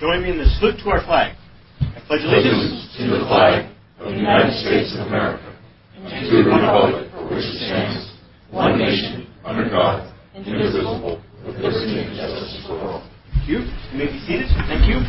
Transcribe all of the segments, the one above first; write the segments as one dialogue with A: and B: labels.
A: Join me in the salute to our flag. I pledge allegiance
B: to the flag of the United States of America and to the republic for which it stands, one nation, under God, indivisible, with liberty and justice for all.
A: Thank you. You may be seated. Thank you.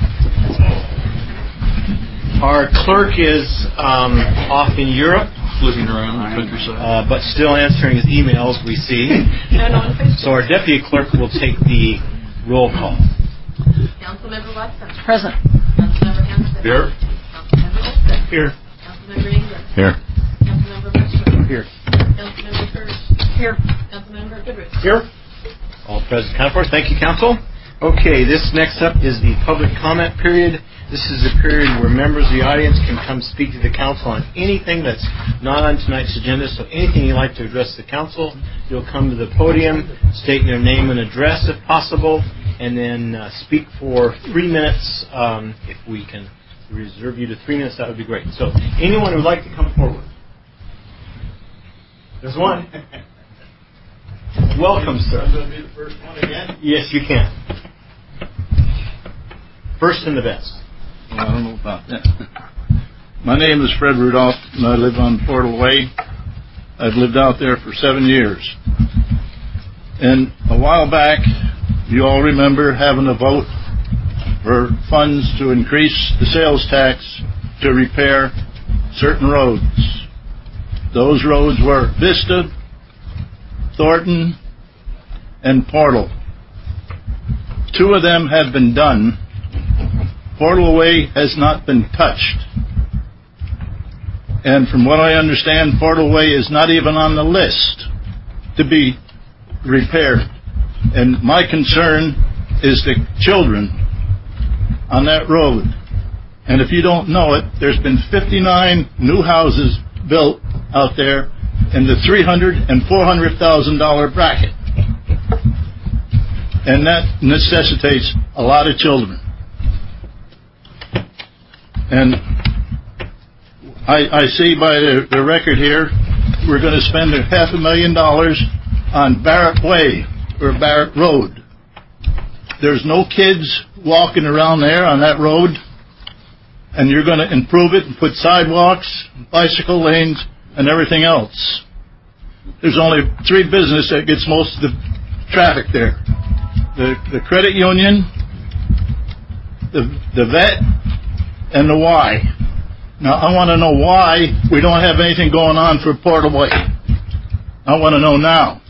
A: Our clerk is off in Europe,
C: flipping around the countryside,
A: but still answering his emails, we see. So our deputy clerk will take the roll call.
D: Councilmember Watson.
E: Present.
D: Councilmember Hanson.
C: Here.
D: Councilmember Olson.
A: Here.
D: Councilmember England.
C: Here.
D: Councilmember Westbrook.
A: Here.
D: Councilmember Kirsch.
E: Here.
D: Councilmember Goodrich.
A: Here. All present, accounted for. Thank you, Council. Okay, this next up is the public comment period. This is a period where members of the audience can come speak to the council on anything that's not on tonight's agenda. So anything you'd like to address the council, you'll come to the podium, state your name and address if possible, and then speak for 3 minutes. If we can reserve you to 3 minutes, that would be great. So anyone who'd like to come forward. There's one. Welcome, sir.
F: I'm going to be the first one again?
A: Yes, you can. First and the best.
F: Well, I don't know about that. My name is Fred Rudolph, and I live on Portal Way. I've lived out there for 7 years. And a while back, you all remember having a vote for funds to increase the sales tax to repair certain roads. Those roads were Vista, Thornton, and Portal. 2 of them have been done. Portal Way has not been touched. And from what I understand, Portal Way is not even on the list to be repaired. And my concern is the children on that road. And if you don't know it, there's been 59 new houses built out there in the $300,000 and $400,000 bracket. And that necessitates a lot of children. And I see by the record here, we're going to spend $500,000 on Barrett Way, or Barrett Road. There's no kids walking around there on that road, and you're going to improve it and put sidewalks, bicycle lanes, and everything else. There's only 3 businesses that gets most of the traffic there. The credit union, the vet, and the Y. Now, I want to know why we don't have anything going on for Portal Way. I want to know now.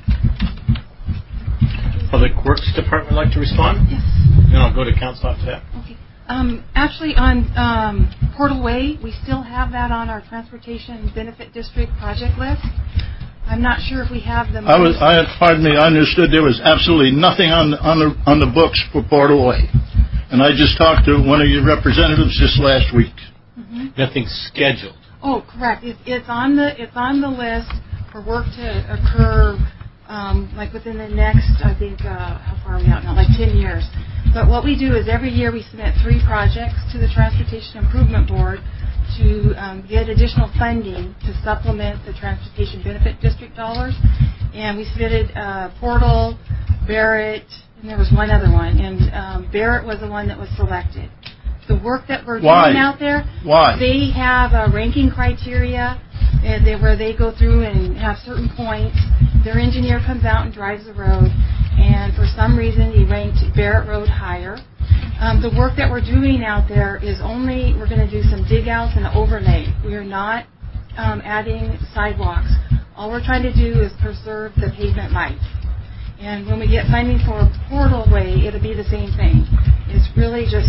A: Public Works Department would like to respond?
E: Yes.
A: Then I'll go to council after that.
E: Okay. Actually, on Portal Way, we still have that on our Transportation Benefit District project list. I'm not sure if we have them.
F: Pardon me. I understood there was absolutely nothing on the books for Portal Way. And I just talked to one of your representatives just last week.
E: Mm-hmm.
A: Nothing scheduled.
E: Oh, correct. It's on the list for work to occur, like within the next, I think, how far are we out now? Like 10 years. But what we do is every year we submit 3 projects to the Transportation Improvement Board to get additional funding to supplement the Transportation Benefit District dollars. And we submitted Portal, Barrett, and there was one other one, and Barrett was the one that was selected. The work that we're doing out there, they have a ranking criteria where they go through and have certain points. Their engineer comes out and drives the road, and for some reason he ranked Barrett Road higher. The work that we're doing out there is we're going to do some dig outs and overlay. We are not adding sidewalks. All we're trying to do is preserve the pavement life. And when we get funding for Portal Way, it'll be the same thing. It's really just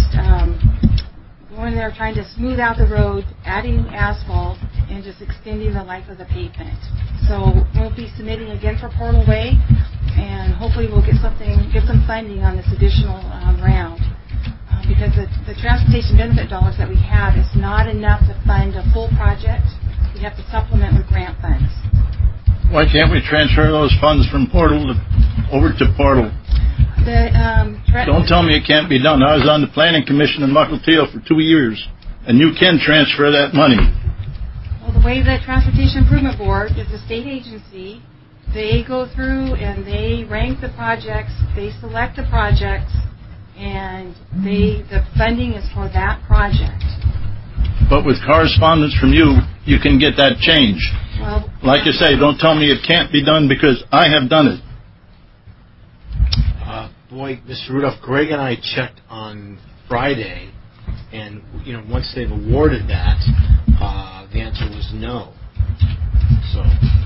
E: going there trying to smooth out the road, adding asphalt, and just extending the life of the pavement. So we'll be submitting again for Portal Way, and hopefully we'll get some funding on this additional round. Because the transportation benefit dollars that we have is not enough to fund a full project. We have to supplement with grant funds.
F: Why can't we transfer those funds from Portal over to Portal? Don't tell me it can't be done. I was on the Planning Commission in Mukilteo for 2 years, and you can transfer that money.
E: Well, the way the Transportation Improvement Board is a state agency, they go through and they rank the projects, they select the projects, and the funding is for that project.
F: But with correspondence from you, you can get that changed.
E: Well,
F: Like you say, don't tell me it can't be done because I have done it.
A: Boy, Mr. Rudolph, Greg and I checked on Friday, and once they've awarded that, the answer was no. So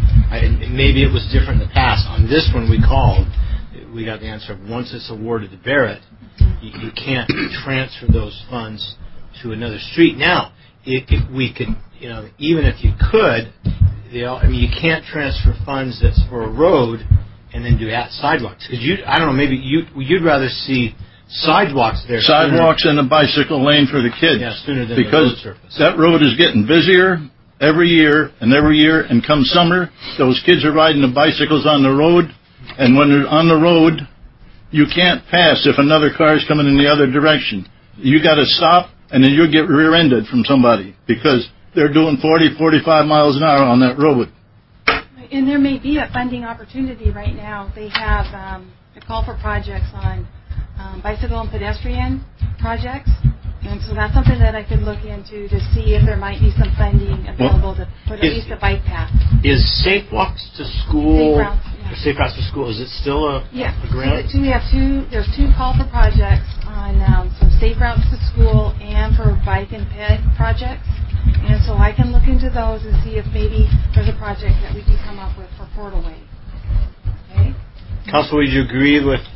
A: maybe it was different in the past. On this one we called, we got the answer of once it's awarded to Barrett, you can't transfer those funds to another street. Now, if we could, even if you could, you can't transfer funds that's for a road and then do sidewalks. Because I don't know, maybe you'd rather see sidewalks there.
F: Sidewalks and a bicycle lane for the kids.
A: Yeah, sooner than
F: because
A: the road surface.
F: That road is getting busier every year, and come summer, those kids are riding the bicycles on the road, and when they're on the road, you can't pass if another car is coming in the other direction. You got to stop, and then you'll get rear-ended from somebody because they're doing 40, 45 miles an hour on that road.
E: And there may be a funding opportunity right now. They have a call for projects on bicycle and pedestrian projects. And so that's something that I could look into to see if there might be some funding available to put at least a bike path.
A: Is Safe Walks to School,
E: Safe Routes to
A: Safe Routes to School,
E: School,
A: is it still a grant?
E: So we have there's two call for projects on some Safe Routes to School and for bike and ped projects. And so I can look into those and see if maybe there's a project that we can come up with for Portalway. Okay?
A: Council, would you agree with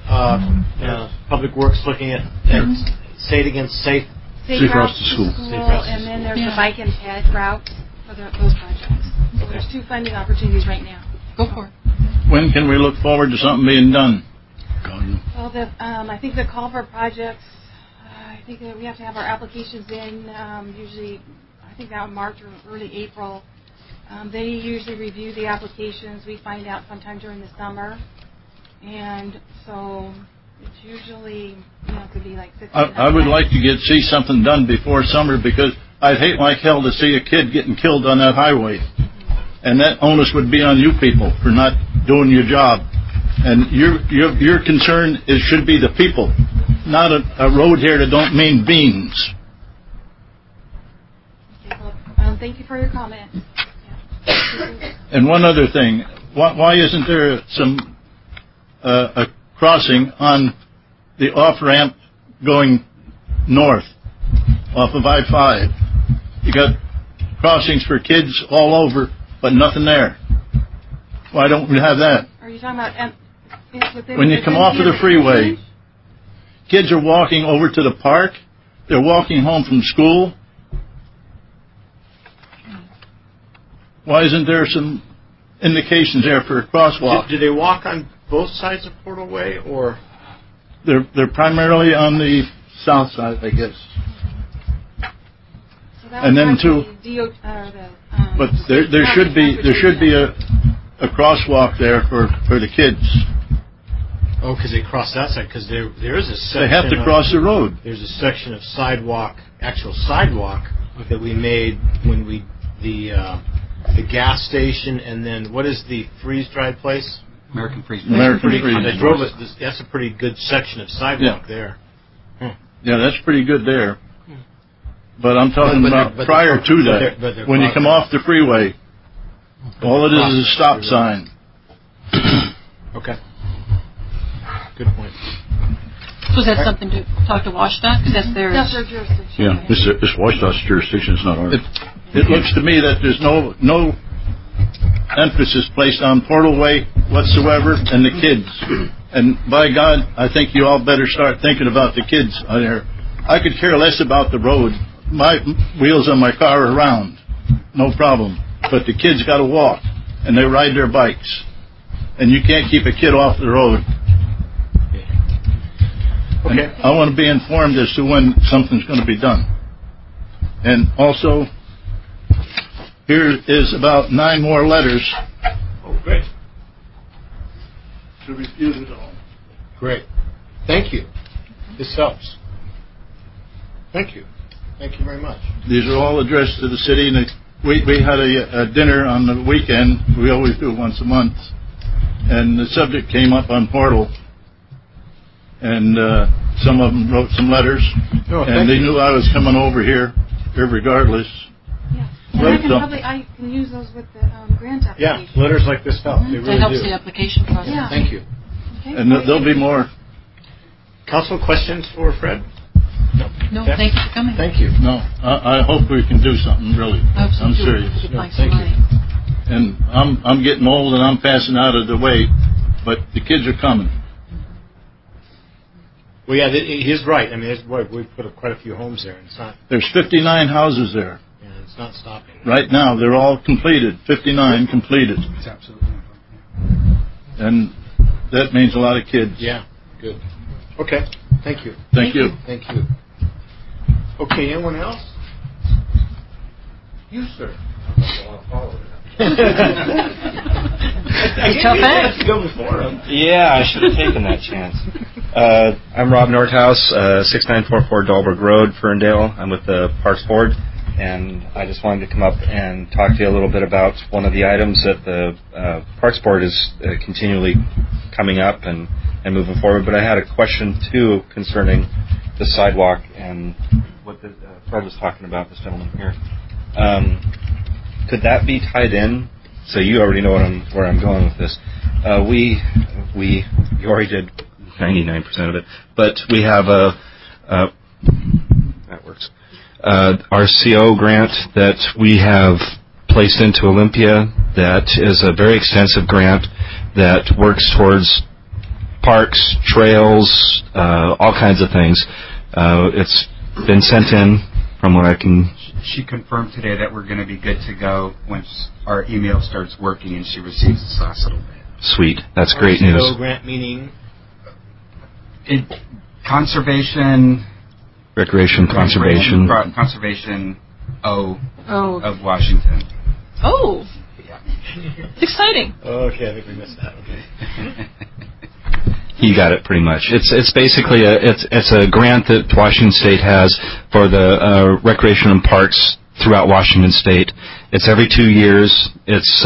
A: Public Works looking at say it again, Safe
E: Routes to School.
A: Safe Routes to
E: And then
A: School.
E: there's the bike and ped routes for those projects. So there's two funding opportunities right now.
D: Go for it.
F: When can we look forward to something being done?
E: Well, I think the call for projects, I think that we have to have our applications in usually, I think now in March or early April. They usually review the applications. We find out sometime during the summer. And so it's usually, it could be like 6
F: I would like to see something done before summer because I'd hate like hell to see a kid getting killed on that highway. And that onus would be on you people for not doing your job. And your concern should be the people, not a road here that don't mean beans.
E: Okay, well, thank you for your comment. Yeah.
F: And one other thing, why isn't there a crossing on the off-ramp going north off of I-5? You got crossings for kids all over, but nothing there. Why don't we have that?
E: Are you talking about
F: when you come off of the freeway, kids are walking over to the park. They're walking home from school. Why isn't there some indications there for a crosswalk?
A: Do they walk on both sides of Portalway, or
F: they're primarily on the south side, I guess.
E: So
F: and then too, but there should be a crosswalk there for the kids.
A: Oh, because they cross that side. Because there is a section.
F: They have to cross the road.
A: There's a section of actual sidewalk that we made when the gas station, and then what is the freeze-dried place?
C: American Freeze.
F: American Freeze.
A: I drove it. That's a pretty good section of sidewalk there.
F: Yeah, that's pretty good there. But I'm talking about prior to that, when you come off the freeway, all it is a stop sign.
A: Okay. Good point.
D: So is that something to talk to WashDOT? Because that's their
E: jurisdiction.
G: Yeah, it's WashDOT's jurisdiction. It's not ours.
F: It looks to me that there's no emphasis placed on Portalway whatsoever and the kids. And by God, I think you all better start thinking about the kids on there. I could care less about the road. My wheels on my car are round, no problem. But the kids got to walk, and they ride their bikes. And you can't keep a kid off the road.
A: Okay.
F: I want to be informed as to when something's going to be done. And also, here is about 9 more letters.
A: Oh, great.
F: To refute it all.
A: Great. Thank you. This helps. Thank you. Thank you very much.
F: These are all addressed to the city. And we had a dinner on the weekend. We always do once a month. And the subject came up on Portal. And some of them wrote some letters, and they knew I was coming over here, regardless.
E: Yeah. And I can use those with the grant application.
A: Yeah, letters like this help. They really
D: That helps
A: do.
D: the application process.
E: Yeah.
A: Thank you.
E: Okay.
F: And there'll be more.
A: Council questions for Fred?
D: No,
A: Okay.
D: thank you for coming.
A: Thank you.
F: No, I hope we can do something, really.
D: I hope so
F: I'm
D: too.
F: serious.
D: We could find
A: thank
D: some
A: you.
D: money.
F: And I'm getting old and I'm passing out of the way, but the kids are coming.
A: Well, yeah, he's right. I mean, we put quite a few homes there, and it's not.
F: There's 59 houses there.
A: Yeah, it's not stopping.
F: Right now, they're all completed, 59 completed.
H: It's absolutely.
F: And that means a lot of kids.
A: Yeah, good. Okay, thank you.
F: Thank you.
A: Thank you. Okay, anyone else? You, sir. I to go before him.
I: Yeah, I should have taken that chance. I'm Rob Nordhaus, 6944 Dahlberg Road, Ferndale. I'm with the Parks Board, and I just wanted to come up and talk to you a little bit about one of the items that the Parks Board is continually coming up and moving forward. But I had a question, too, concerning the sidewalk and what Fred was talking about, this gentleman here. Could that be tied in? So you already know where I'm going with this. You already did 99% of it, but we have that works. Our CO grant that we have placed into Olympia, that is a very extensive grant that works towards parks, trails, all kinds of things. It's been sent in from what I can.
H: She confirmed today that we're going to be good to go once our email starts working and she receives this last little bit.
I: Sweet. That's great news.
A: RCO grant meaning?
H: Conservation.
I: Recreation, conservation.
H: Conservation
D: Oh.
H: of Washington.
D: Oh.
H: Yeah.
D: It's exciting.
A: Okay, I think we missed that. Okay.
I: You got it pretty much. It's basically it's a grant that Washington State has for the recreation and parks throughout Washington State. It's every 2 years. It's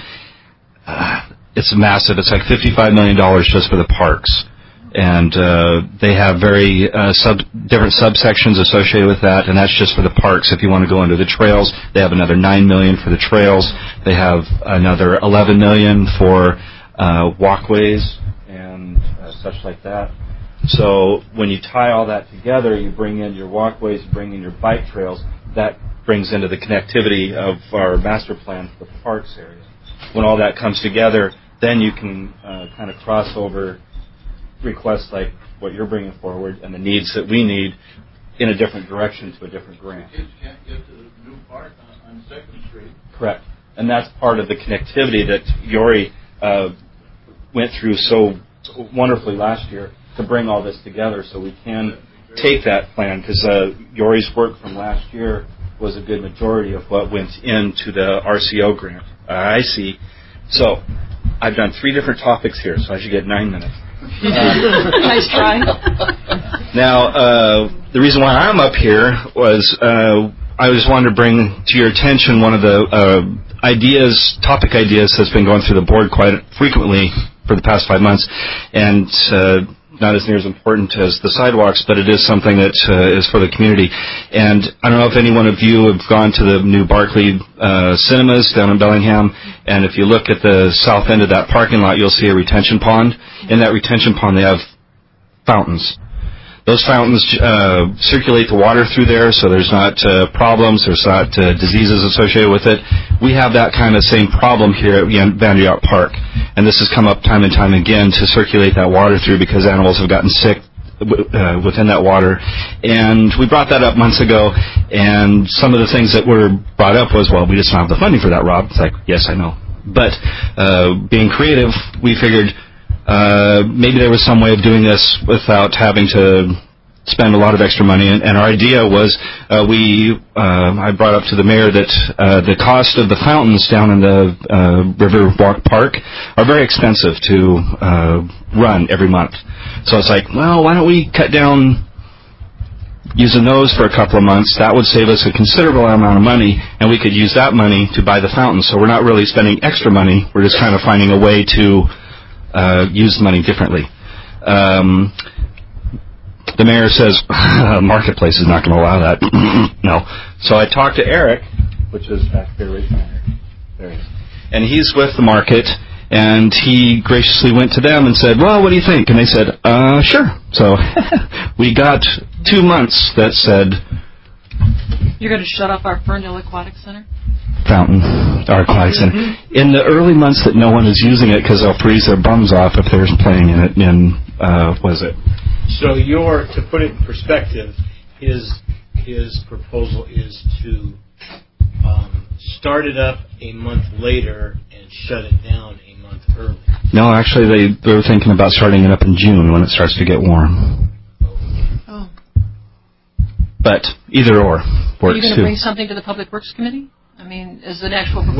I: massive. It's like $55 million just for the parks, and they have very different subsections associated with that, and that's just for the parks. If you want to go into the trails, they have another $9 million for the trails. They have another $11 million for walkways and such like that. So when you tie all that together, you bring in your walkways, you bring in your bike trails, that brings into the connectivity of our master plan for the parks area. When all that comes together, then you can kind of cross over requests like what you're bringing forward and the needs that we need in a different direction to a different grant.
F: Kids can't get to the new park on 2nd Street.
I: Correct. And that's part of the connectivity that Yori went through so wonderfully last year to bring all this together so we can take that plan, because Yori's work from last year was a good majority of what went into the RCO grant. I see. So I've done 3 different topics here, so I should get 9 minutes.
D: Nice try.
I: Now, the reason why I'm up here was I just wanted to bring to your attention one of the topic ideas that's been going through the board quite frequently for the past 5 months, and not as near as important as the sidewalks, but it is something that is for the community. And I don't know if any one of you have gone to the new Barclay Cinemas down in Bellingham, and if you look at the south end of that parking lot, you'll see a retention pond. In that retention pond, they have fountains. Those fountains circulate the water through there, so there's not problems, there's not diseases associated with it. We have that kind of same problem here at Vanderyacht Park, and this has come up time and time again to circulate that water through because animals have gotten sick within that water. And we brought that up months ago, and some of the things that were brought up was, well, we just don't have the funding for that, Rob. It's like, yes, I know. But being creative, we figured maybe there was some way of doing this without having to spend a lot of extra money. And our idea was I brought up to the mayor that the cost of the fountains down in the Riverwalk Park are very expensive to run every month. So it's like, well, why don't we cut down using those for a couple of months? That would save us a considerable amount of money, and we could use that money to buy the fountains. So we're not really spending extra money. We're just kind of finding a way to use money differently. the mayor says, Marketplace is not going to allow that. No. So I talked to Eric, which is back there, right there he is. And he's with the market, and he graciously went to them and said, well, what do you think? And they said, sure. So we got 2 months that said...
D: You're going to shut off our Ferndale Aquatic Center?
I: Fountain, our aquatic center. In the early months that no one is using it because they'll freeze their bums off if they're playing in it in, what is it?
A: So to put it in perspective, his proposal is to start it up a month later and shut it down a month early.
I: No, actually they were thinking about starting it up in June when it starts to get warm.
D: Oh.
I: But either or works too.
D: Are you going to bring something to the Public Works Committee? I mean, is an actual proposal?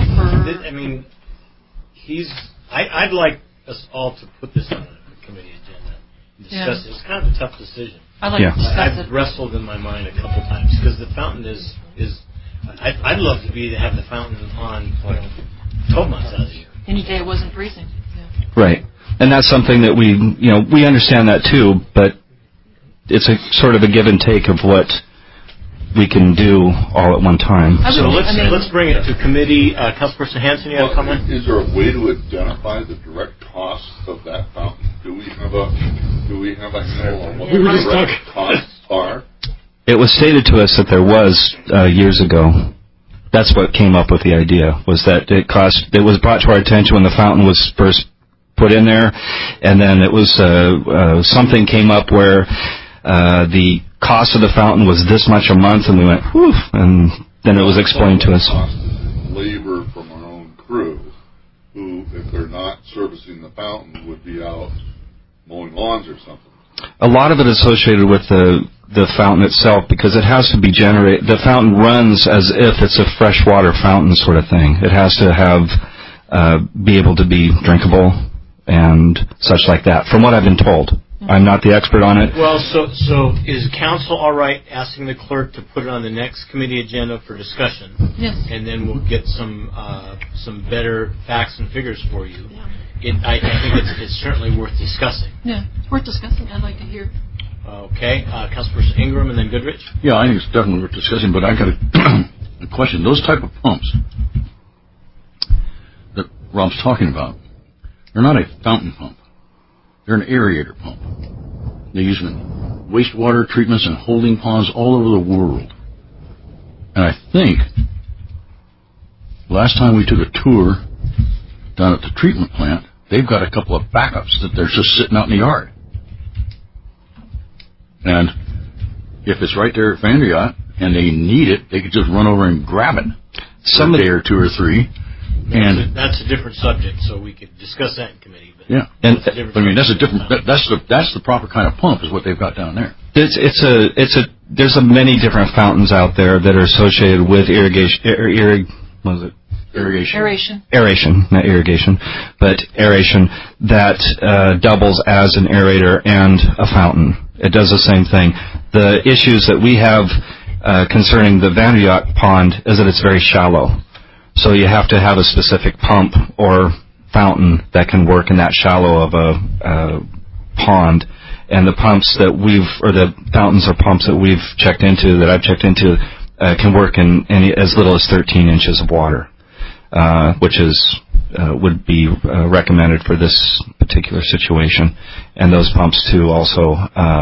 A: I'd like us all to put this on a committee agenda and discuss it. It's kind of a tough decision.
D: I'd like to discuss it.
A: I've wrestled in my mind a couple times because the fountain is. I'd love to have the fountain on 12 months out of the year.
D: Any day it wasn't freezing. Yeah.
I: Right, and that's something that we understand that too, but it's a sort of a give and take of what we can do all at one time.
A: So let's bring it to committee. Councilperson Hanson, you have a comment?
B: Is there a way to identify the direct costs of that fountain? Do we have a handle on what the direct costs are?
I: It was stated to us that there was years ago. That's what came up with the idea, was that it was brought to our attention when the fountain was first put in there, and then it was something came up where the cost of the fountain was this much a month, and we went, whew, and then it was explained to us.
B: Labor from our own crew, who, if they're not servicing the fountain, would be out mowing lawns or something.
I: A lot of it associated with the fountain itself, because it has to be generated. The fountain runs as if it's a freshwater fountain sort of thing. It has to be able to be drinkable and such like that, from what I've been told. I'm not the expert on it.
A: Well, so is council all right asking the clerk to put it on the next committee agenda for discussion?
D: Yes.
A: And then we'll get some better facts and figures for you. Yeah. I think it's certainly worth discussing.
D: Yeah, it's worth discussing. I'd like to hear.
A: Okay, Councilperson Ingram and then Goodrich.
G: Yeah, I think it's definitely worth discussing, but I got a question. Those type of pumps that Rob's talking about, they're not a fountain pump. They're an aerator pump. They use them in wastewater treatments and holding ponds all over the world. And I think last time we took a tour down at the treatment plant, they've got a couple of backups that they're just sitting out in the yard. And if it's right there at Vanderyacht and they need it, they could just run over and grab it for a day or two or three.
A: That's a different subject, so we could discuss that in committee. But
G: yeah, and that's a different. That's the proper kind of pump is what they've got down there.
I: There's many different fountains out there that are associated with irrigation. Aeration, not irrigation, but aeration that doubles as an aerator and a fountain. It does the same thing. The issues that we have concerning the Vanderyacht pond is that it's very shallow. So you have to have a specific pump or fountain that can work in that shallow of a pond. And the pumps that the fountains or pumps that we've checked into, that I've checked into, can work in as little as 13 inches of water, which would be recommended for this particular situation. And those pumps too also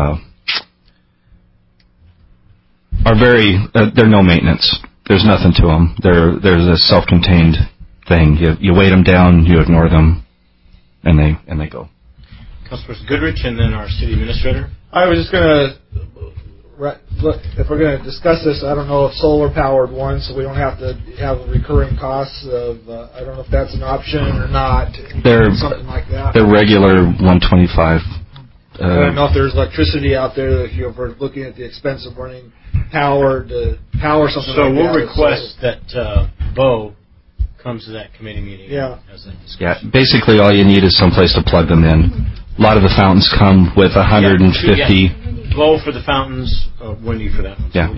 I: are they're no maintenance. There's nothing to them. There's a self-contained thing. You weight them down, you ignore them, and they go.
A: Councilperson Goodrich, and then our city administrator.
J: I was just going to look, if we're going to discuss this, I don't know if solar-powered one, so we don't have to have recurring costs of, I don't know if that's an option or not. Something like that.
I: They're regular 125.
J: I don't know if there's electricity out there, if you're looking at the expense of running power to power something like that.
A: So we'll request that Bo comes to that committee meeting.
J: Yeah.
I: Yeah, basically all you need is someplace to plug them in. A lot of the fountains come with 150.
A: Bo for the fountains, Wendy for that one.
I: So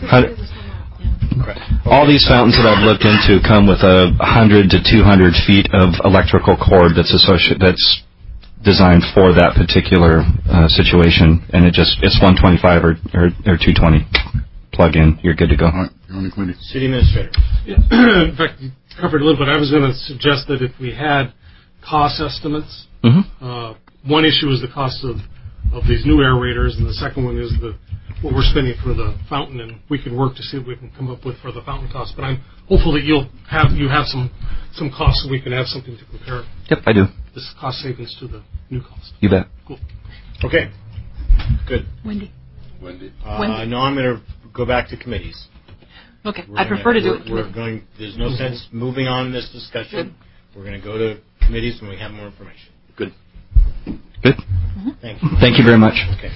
I: all these fountains that I've looked into come with 100 to 200 feet of electrical cord that's designed for that particular situation, and it's 125 or 220 plug in. You're good to go.
G: All right, you're on the committee.
A: City Administrator.
K: Yeah. In fact, you covered a little bit. I was going to suggest that if we had cost estimates, one issue is the cost of these new aerators, and the second one is what we're spending for the fountain, and we can work to see what we can come up with for the fountain cost. But I'm hopeful that you have some costs so we can have something to compare.
I: Yep, I do.
K: This cost savings to the new cost.
I: You bet.
K: Cool.
A: Okay. Good.
D: Wendy.
A: No, I'm going to go back to committees.
D: Okay, I prefer to do it.
A: There's no sense moving on in this discussion. We're going to go to committees when we have more information. Good. Thank you.
I: Thank you very much.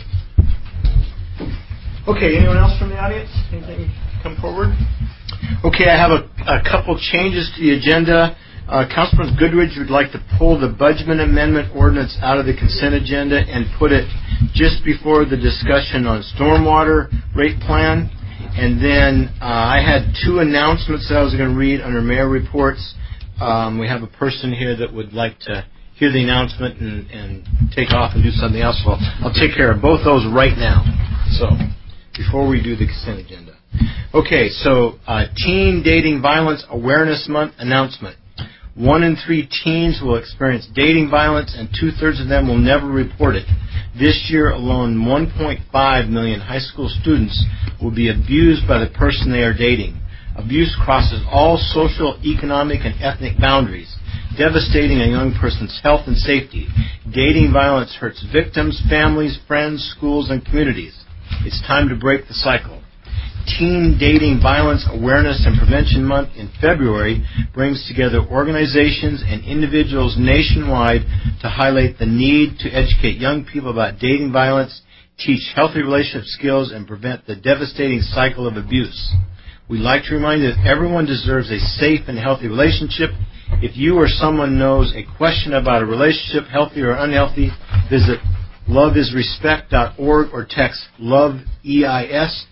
A: Okay, anyone else from the audience? Anything come forward? Okay, I have a couple changes to the agenda. Councilman Goodridge would like to pull the Budgeman Amendment Ordinance out of the consent agenda and put it just before the discussion on stormwater rate plan. And then I had two announcements that I was going to read under mayor reports. We have a person here that would like to hear the announcement and take off and do something else. Well, I'll take care of both those right now. So, before we do the consent agenda. Okay, so Teen Dating Violence Awareness Month announcement. 1 in 3 teens will experience dating violence, and 2/3 of them will never report it. This year alone, 1.5 million high school students will be abused by the person they are dating. Abuse crosses all social, economic, and ethnic boundaries, devastating a young person's health and safety. Dating violence hurts victims, families, friends, schools, and communities. It's time to break the cycle. Teen Dating Violence Awareness and Prevention Month in February brings together organizations and individuals nationwide to highlight the need to educate young people about dating violence, teach healthy relationship skills, and prevent the devastating cycle of abuse. We'd like to remind you that everyone deserves a safe and healthy relationship. If you or someone knows a question about a relationship, healthy or unhealthy, visit loveisrespect.org or text LOVE-EIS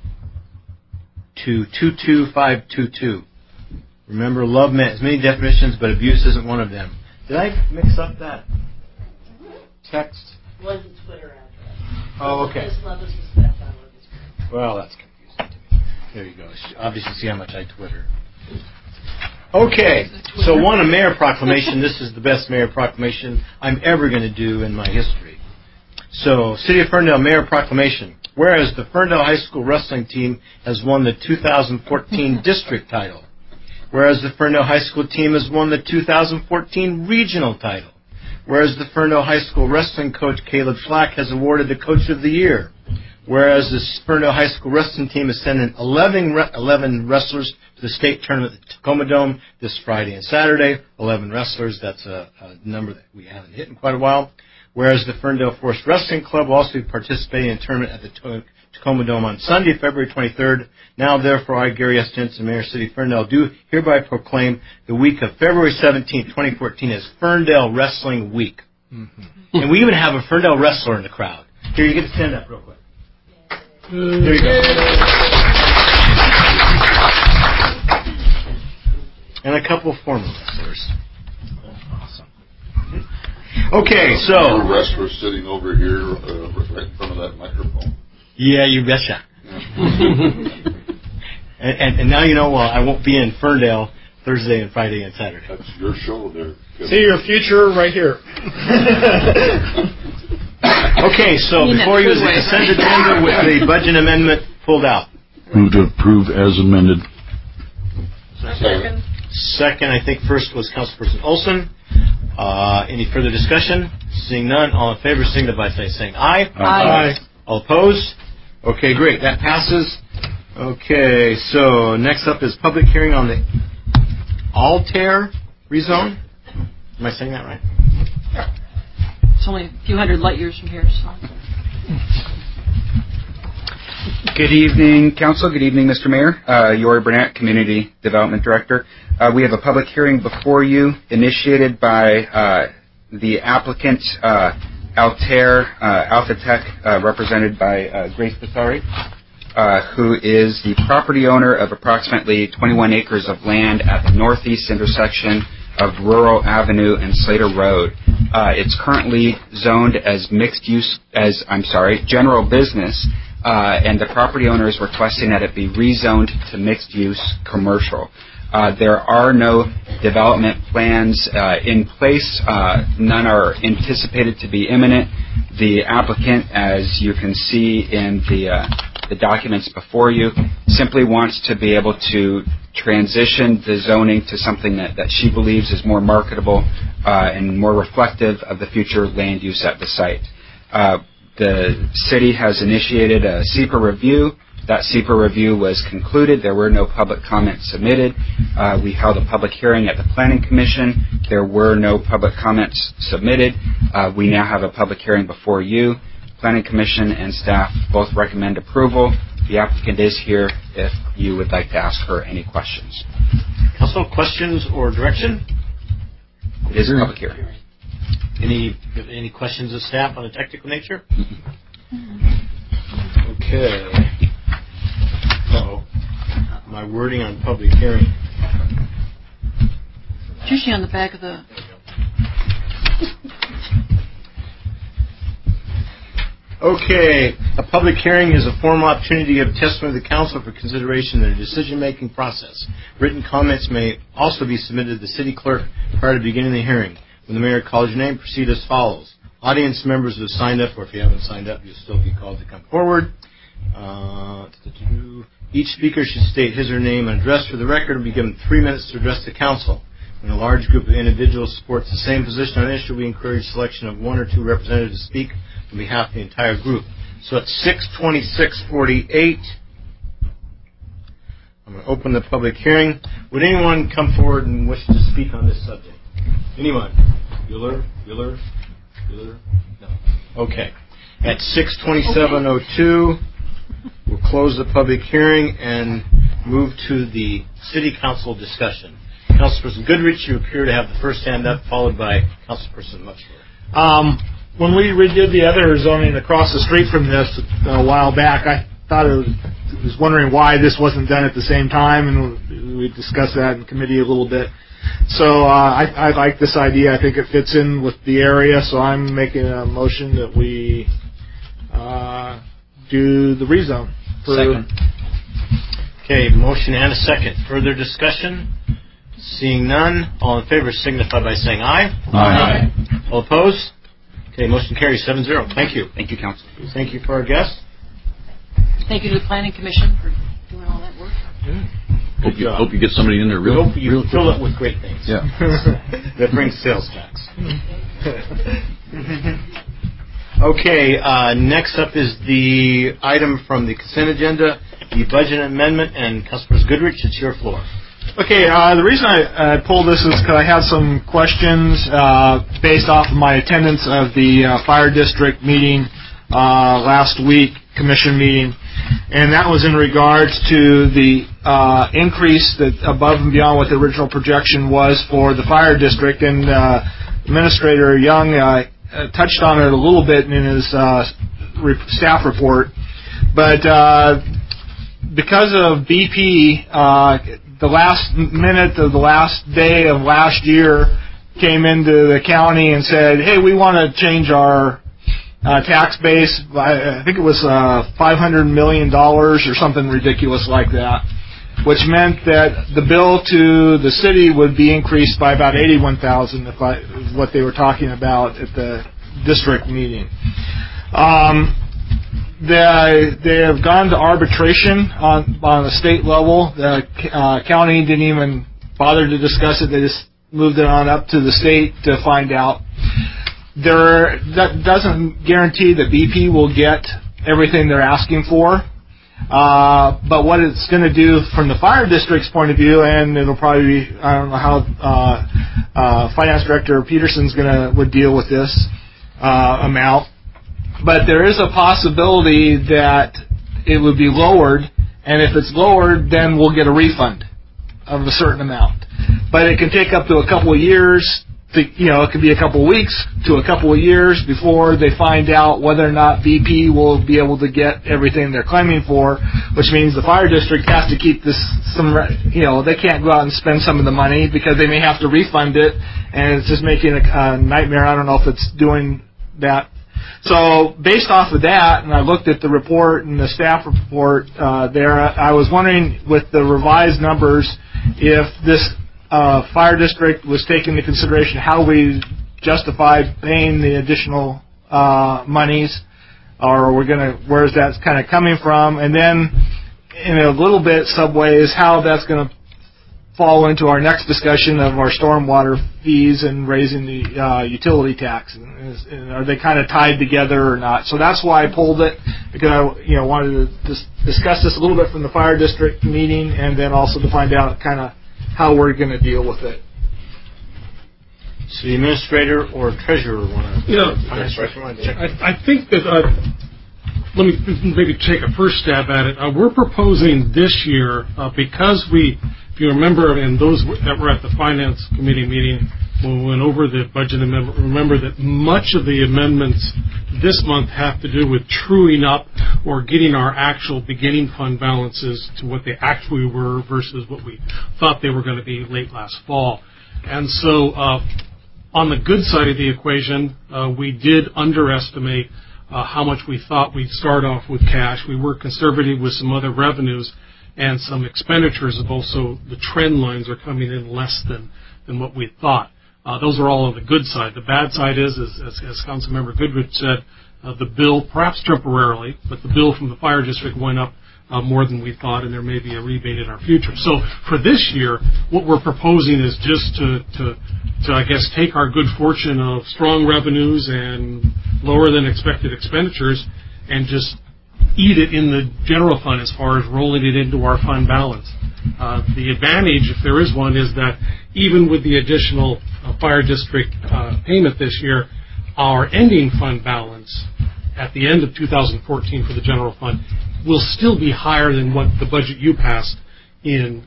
A: to 22522. Remember, love has many definitions, but abuse isn't one of them. Did I mix up that text?
L: Was a Twitter address.
A: Oh, okay.
L: Just loveisrespect.org.
A: Well, that's confusing to me. There you go. Obviously, see how much I Twitter. Okay, so a mayor proclamation. This is the best mayor proclamation I'm ever going to do in my history. So, City of Ferndale Mayor Proclamation. Whereas the Ferndale High School wrestling team has won the 2014 district title. Whereas the Ferndale High School team has won the 2014 regional title. Whereas the Ferndale High School wrestling coach Caleb Flack has awarded the Coach of the Year. Whereas the Ferndale High School wrestling team has sent in 11 wrestlers to the state tournament at the Tacoma Dome this Friday and Saturday. 11 wrestlers, that's a number that we haven't hit in quite a while. Whereas the Ferndale Forest Wrestling Club will also be participating in a tournament at the Tacoma Dome on Sunday, February 23rd. Now, therefore, I, Gary S. Jensen, Mayor of City of Ferndale, do hereby proclaim the week of February 17th, 2014 as Ferndale Wrestling Week. Mm-hmm. And we even have a Ferndale wrestler in the crowd. Here, you get to stand up real quick. There you go. And a couple of former wrestlers. Awesome. Okay, so...
B: A wrestler sitting over here right in front of that microphone.
A: Yeah, you betcha. and now you know I won't be in Ferndale Thursday and Friday and Saturday.
B: That's your show there, Kevin.
J: See your future right here.
A: Okay, so before you the consent agenda with the budget amendment pulled out.
G: Move to approve as amended.
A: Second, I think first was Councilperson Olson. Any further discussion? Seeing none, all in favor signify by saying aye.
J: Aye.
A: All opposed? Okay, great. That passes. Okay, so next up is public hearing on the Altair rezone. Am I saying that right?
D: Yeah. It's only a few hundred light years from here, so.
H: Good evening, Council. Good evening, Mr. Mayor. Yori Burnett, Community Development Director. We have a public hearing before you initiated by the applicant, Altair Alphatech, represented by Grace Passari, who is the property owner of approximately 21 acres of land at the northeast intersection of Rural Avenue and Slater Road. It's currently zoned as general business, and the property owner is requesting that it be rezoned to mixed-use commercial. There are no development plans in place. None are anticipated to be imminent. The applicant, as you can see in the documents before you, simply wants to be able to transition the zoning to something that she believes is more marketable and more reflective of the future land use at the site. The city has initiated a SEPA review. That SEPA review was concluded. There were no public comments submitted. We held a public hearing at the Planning Commission. There were no public comments submitted. We now have a public hearing before you. Planning Commission and staff both recommend approval. The applicant is here if you would like to ask her any questions.
A: Council, questions or direction?
H: It is a public hearing.
A: Any questions of staff on a technical nature? Okay. My wording on public hearing.
D: It's usually on the back of the...
A: Okay. A public hearing is a formal opportunity to give testimony to the council for consideration in the decision-making process. Written comments may also be submitted to the city clerk prior to beginning the hearing. When the mayor calls your name, proceed as follows. Audience members who have signed up, or if you haven't signed up, you'll still be called to come forward. Each speaker should state his or her name and address for the record and be given 3 minutes to address the council. When a large group of individuals supports the same position on an issue, we encourage selection of 1 or 2 representatives to speak on behalf of the entire group. So at 6:26:48, I'm going to open the public hearing. Would anyone come forward and wish to speak on this subject? Anyone? Bueller? No. Okay. At 6:27:02, we'll close the public hearing and move to the City Council discussion. Councilperson Goodrich, you appear to have the first hand up, followed by Councilperson Muchler.
J: When we redid the other zoning across the street from this a while back, I thought was wondering why this wasn't done at the same time, and we discussed that in committee a little bit. So I like this idea. I think it fits in with the area, so I'm making a motion that we do the rezone.
A: Second. Okay, motion and a second. Further discussion? Seeing none, all in favor signify by saying aye.
H: Aye.
A: All opposed? Okay, motion carries 7-0. Thank you.
H: Thank you, Council.
A: Thank you for our guests.
D: Thank you to the Planning Commission for doing all that work.
G: Hope you get somebody in there real.
A: Hope you fill it with great things.
G: Yeah.
A: That brings sales tax. Okay, next up is the item from the consent agenda, the budget amendment, and Councilperson Goodrich, it's your floor.
J: Okay, the reason I pulled this is because I had some questions based off of my attendance of the fire district meeting last week, commission meeting, and that was in regards to the increase that above and beyond what the original projection was for the fire district, and Administrator Young touched on it a little bit in his staff report, but because of BP, the last minute of the last day of last year came into the county and said, hey, we want to change our tax base. I think it was $500 million or something ridiculous like that, which meant that the bill to the city would be increased by about $81,000 if what they were talking about at the district meeting. They have gone to arbitration on the state level. The county didn't even bother to discuss it. They just moved it on up to the state to find out. That doesn't guarantee that BP will get everything they're asking for. But what it's going to do from the fire district's point of view, and it'll probably be, I don't know how Finance Director Peterson's would deal with this amount. But there is a possibility that it would be lowered, and if it's lowered, then we'll get a refund of a certain amount. But it can take up to a couple of years. It could be a couple of weeks to a couple of years before they find out whether or not BP will be able to get everything they're claiming for, which means the fire district has to keep this they can't go out and spend some of the money because they may have to refund it, and it's just making a nightmare. I don't know if it's doing that. So based off of that, and I looked at the report and the staff report there, I was wondering with the revised numbers if this fire district was taking into consideration how we justified paying the additional monies, or where's that kind of coming from, and then in a little bit subways how that's going to fall into our next discussion of our stormwater fees and raising the utility tax, and are they kind of tied together or not? So that's why I pulled it, because I wanted to discuss this a little bit from the fire district meeting, and then also to find out kind of how we're going to deal with it.
A: So the administrator or treasurer want to?
K: I think that let me maybe take a first stab at it. We're proposing this year because if you remember, and those that were at the finance committee meeting when we went over the budget amendment, remember that much of the amendments this month have to do with truing up or getting our actual beginning fund balances to what they actually were versus what we thought they were going to be late last fall. And so on the good side of the equation, we did underestimate how much we thought we'd start off with cash. We were conservative with some other revenues, and some expenditures have also, the trend lines are coming in less than what we thought. Those are all on the good side. The bad side is, as Councilmember Goodrich said, the bill, perhaps temporarily, but the bill from the fire district went up more than we thought, and there may be a rebate in our future. So for this year, what we're proposing is just to I guess, take our good fortune of strong revenues and lower than expected expenditures and just eat it in the general fund as far as rolling it into our fund balance. The advantage, if there is one, is that even with the additional fire district payment this year, our ending fund balance at the end of 2014 for the general fund will still be higher than what the budget you passed in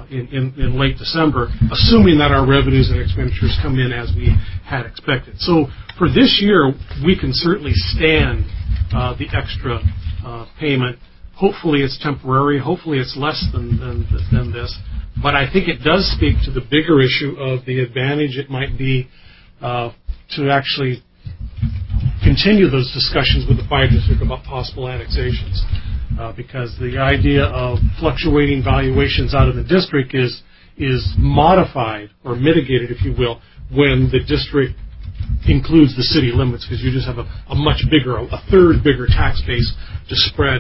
K: late December, assuming that our revenues and expenditures come in as we had expected. So for this year, we can certainly stand the extra payment. Hopefully it's temporary. Hopefully it's less than this. But I think it does speak to the bigger issue of the advantage it might be to actually continue those discussions with the fire district about possible annexations. Because the idea of fluctuating valuations out of the district is modified or mitigated, if you will, when the district includes the city limits, because you just have a much bigger, a third bigger tax base to spread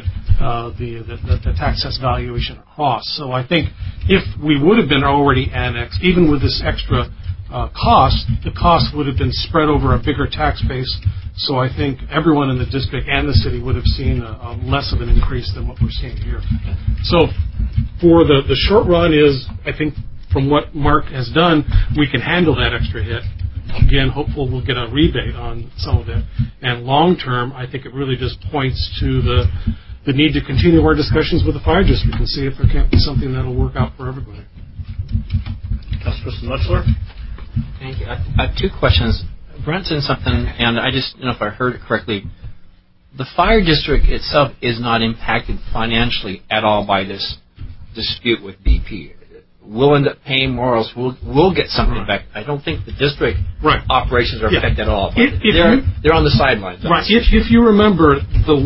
K: the tax assessed valuation across. So I think if we would have been already annexed, even with this extra cost, the cost would have been spread over a bigger tax base. So I think everyone in the district and the city would have seen a less of an increase than what we're seeing here. So for the short run is, I think from what Mark has done, we can handle that extra hit. Again, hopefully we'll get a rebate on some of it. And long term, I think it really just points to the need to continue our discussions with the fire district and see if there can't be something that will work out for everybody.
A: Councilperson Mutchler?
M: Thank you. I have two questions. Brent said something, and I just don't know if I heard it correctly. The fire district itself is not impacted financially at all by this dispute with BP. We'll end up paying more, or else we'll get something back. I don't think the district operations are affected at all. They're on the sidelines.
K: Right. If you remember,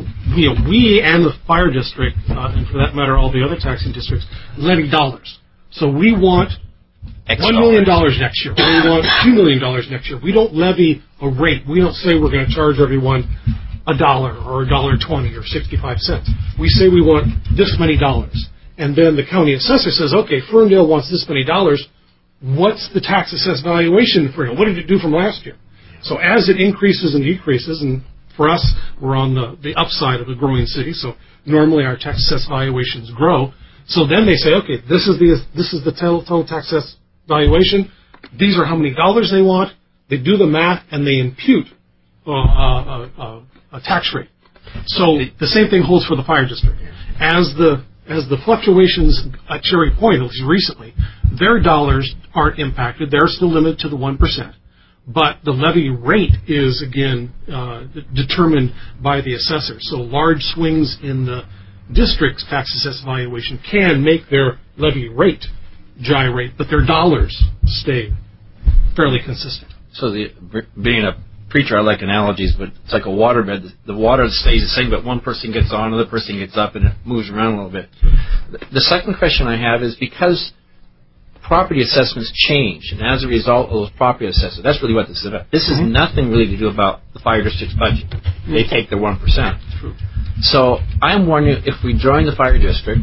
K: we and the fire district, and for that matter, all the other taxing districts, levy dollars. So we want $1 million next year. We want $2 million next year. We don't levy a rate. We don't say we're going to charge everyone $1 or $1.20 or 65 cents. We say we want this many dollars. And then the county assessor says, okay, Ferndale wants this many dollars. What's the tax assessed valuation for Ferndale? What did it do from last year? So as it increases and decreases, and for us, we're on the upside of a growing city, so normally our tax assessed valuations grow. So then they say, okay, this is the total tax assessed valuation. These are how many dollars they want. They do the math, and they impute a tax rate. So the same thing holds for the fire district. As the fluctuations at Cherry Point, at least recently, their dollars aren't impacted. They're still limited to the 1%. But the levy rate is, again, determined by the assessor. So large swings in the district's tax assessed valuation can make their levy rate gyrate, but their dollars stay fairly consistent.
M: So being a preacher, I like analogies, but it's like a waterbed. The water stays the same, but one person gets on, another person gets up, and it moves around a little bit. The second question I have is because property assessments change, and as a result of those property assessments, that's really what this is about. This has nothing really to do about the fire district's budget. They take their 1%.
K: True.
M: So I'm wondering if we join the fire district,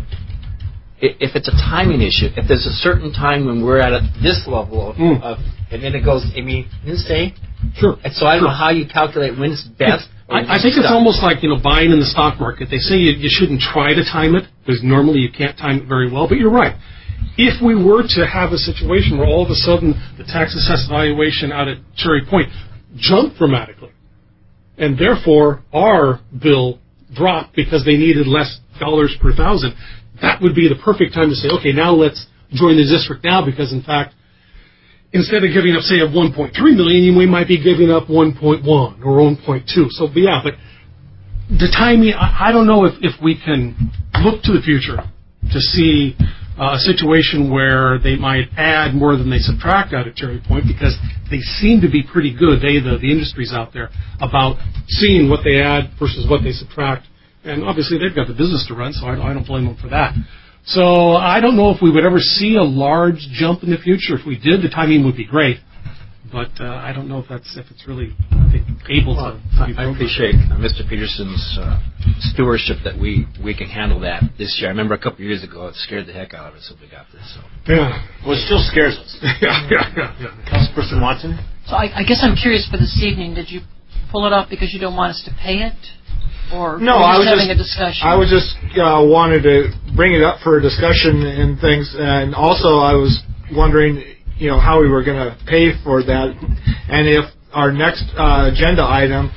M: if it's a timing issue, if there's a certain time when we're at this level of and then it goes, stay.
K: Sure.
M: And so I don't know how you calculate when it's best.
K: I think it's almost like, buying in the stock market. They say you shouldn't try to time it, because normally you can't time it very well, but you're right. If we were to have a situation where all of a sudden the tax assessed valuation out at Cherry Point jumped dramatically, and therefore our bill dropped because they needed less dollars per thousand, that would be the perfect time to say, okay, now let's join the district now, because in fact, instead of giving up, say, of 1.3 million, we might be giving up 1.1 or 1.2. So, but the timing, I don't know if we can look to the future to see a situation where they might add more than they subtract out at Cherry Point, because they seem to be pretty good, the industries out there, about seeing what they add versus what they subtract. And obviously they've got the business to run, so I don't blame them for that. So I don't know if we would ever see a large jump in the future. If we did, the timing would be great. But I don't know if it's really able to be.
M: I appreciate Mr. Peterson's stewardship that we can handle that this year. I remember a couple of years ago it scared the heck out of us when we got this. So.
K: Yeah.
A: Well, it still scares us.
K: Yeah.
A: Councilperson Watson?
D: So I guess I'm curious for this evening, did you pull it up because you don't want us to pay it? Or
J: no, I was
D: having a discussion?
J: I was just wanted to bring it up for a discussion and things, and also I was wondering, how we were going to pay for that, and if our next agenda item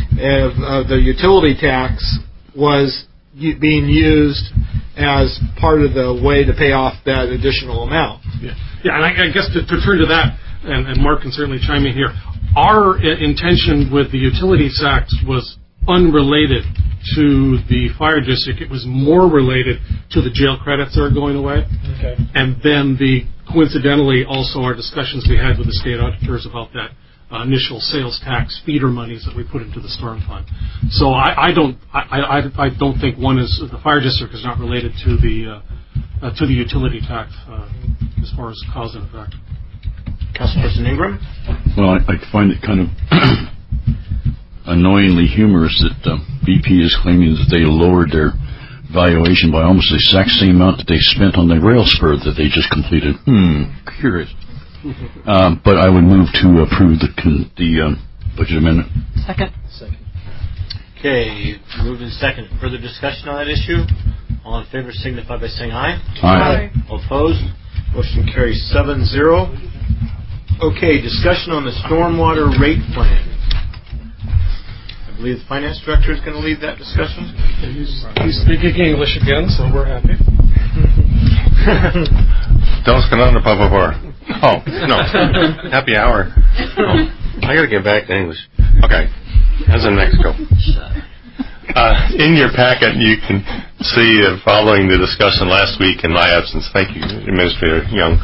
J: of the utility tax was being used as part of the way to pay off that additional amount.
K: Yeah, and I guess to turn to that, and Mark can certainly chime in here, our intention with the utility tax was unrelated to the fire district. It was more related to the jail credits that are going away.
J: Okay.
K: And then coincidentally also our discussions we had with the state auditors about that initial sales tax feeder monies that we put into the storm fund. So I don't think one is, the fire district is not related to the utility tax as far as cause and effect.
A: Councilperson Ingram?
G: Well, I find it kind of annoyingly humorous that BP is claiming that they lowered their valuation by almost the exact same amount that they spent on the rail spur that they just completed. Curious. But I would move to approve the budget amendment.
D: Second.
A: Okay, moved and second. Further discussion on that issue? All in favor signify by saying aye.
G: Aye.
A: All opposed? Motion carries 7-0. Okay, discussion on the stormwater rate plan. I believe the finance director is going to lead that discussion.
K: He's speaking English again, so we're happy.
N: Don't spend on the papa bar. Oh, no. Happy hour. Oh, I got to get back to English. Okay. As in Mexico. In your packet, you can see, following the discussion last week in my absence, thank you, Administrator Young.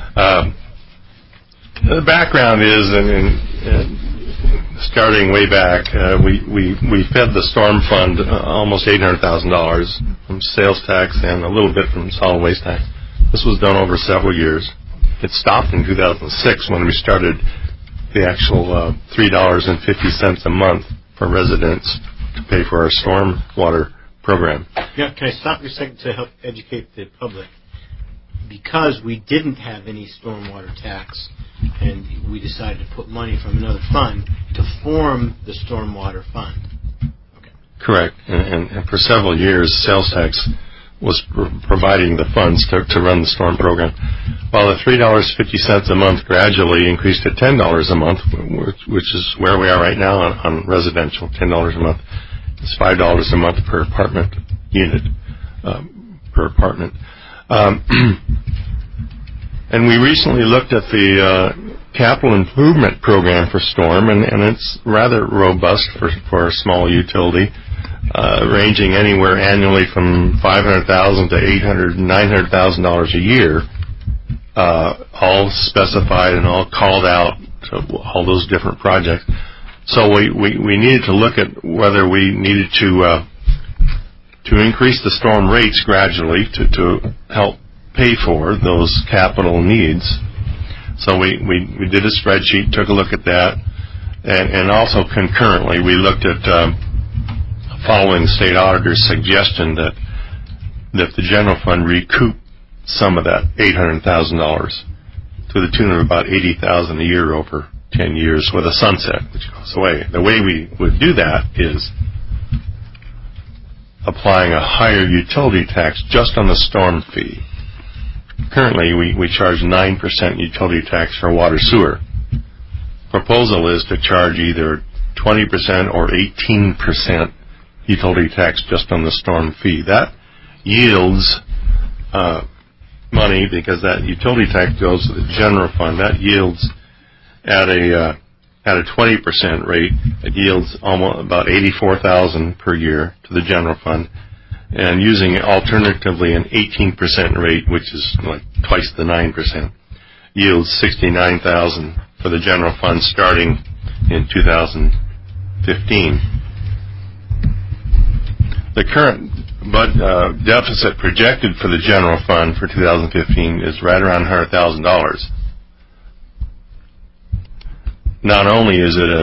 N: The background is, starting way back, we fed the storm fund almost $800,000 from sales tax and a little bit from solid waste tax. This was done over several years. It stopped in 2006 when we started the actual $3.50 a month for residents to pay for our storm water program.
A: Yeah, can I stop you a second to help educate the public? Because we didn't have any stormwater tax, and we decided to put money from another fund to form the stormwater fund. Okay.
N: Correct. And for several years, sales tax was providing the funds to run the storm program. While the $3.50 a month gradually increased to $10 a month, which is where we are right now on residential, $10 a month. It's $5 a month per apartment unit, per apartment. And we recently looked at the capital improvement program for storm, and it's rather robust for a small utility. ranging anywhere annually from $500,000 to $800,000, $900,000 a year, all specified and all called out to all those different projects. So we needed to look at whether we needed to increase the storm rates gradually to help pay for those capital needs. So we did a spreadsheet, took a look at that, and also concurrently we looked at following the state auditor's suggestion that the general fund recoup some of that $800,000 to the tune of about $80,000 a year over 10 years with a sunset, which goes away. The way we would do that is applying a higher utility tax just on the storm fee. Currently, we charge 9% utility tax for water sewer. Proposal is to charge either 20% or 18% utility tax just on the storm fee. That yields money because that utility tax goes to the general fund. That yields at a 20% rate. It yields almost about $84,000 per year to the general fund. And using alternatively an 18% rate, which is like twice the 9%, yields $69,000 for the general fund starting in 2015. The current deficit projected for the general fund for 2015 is right around $100,000. Not only is it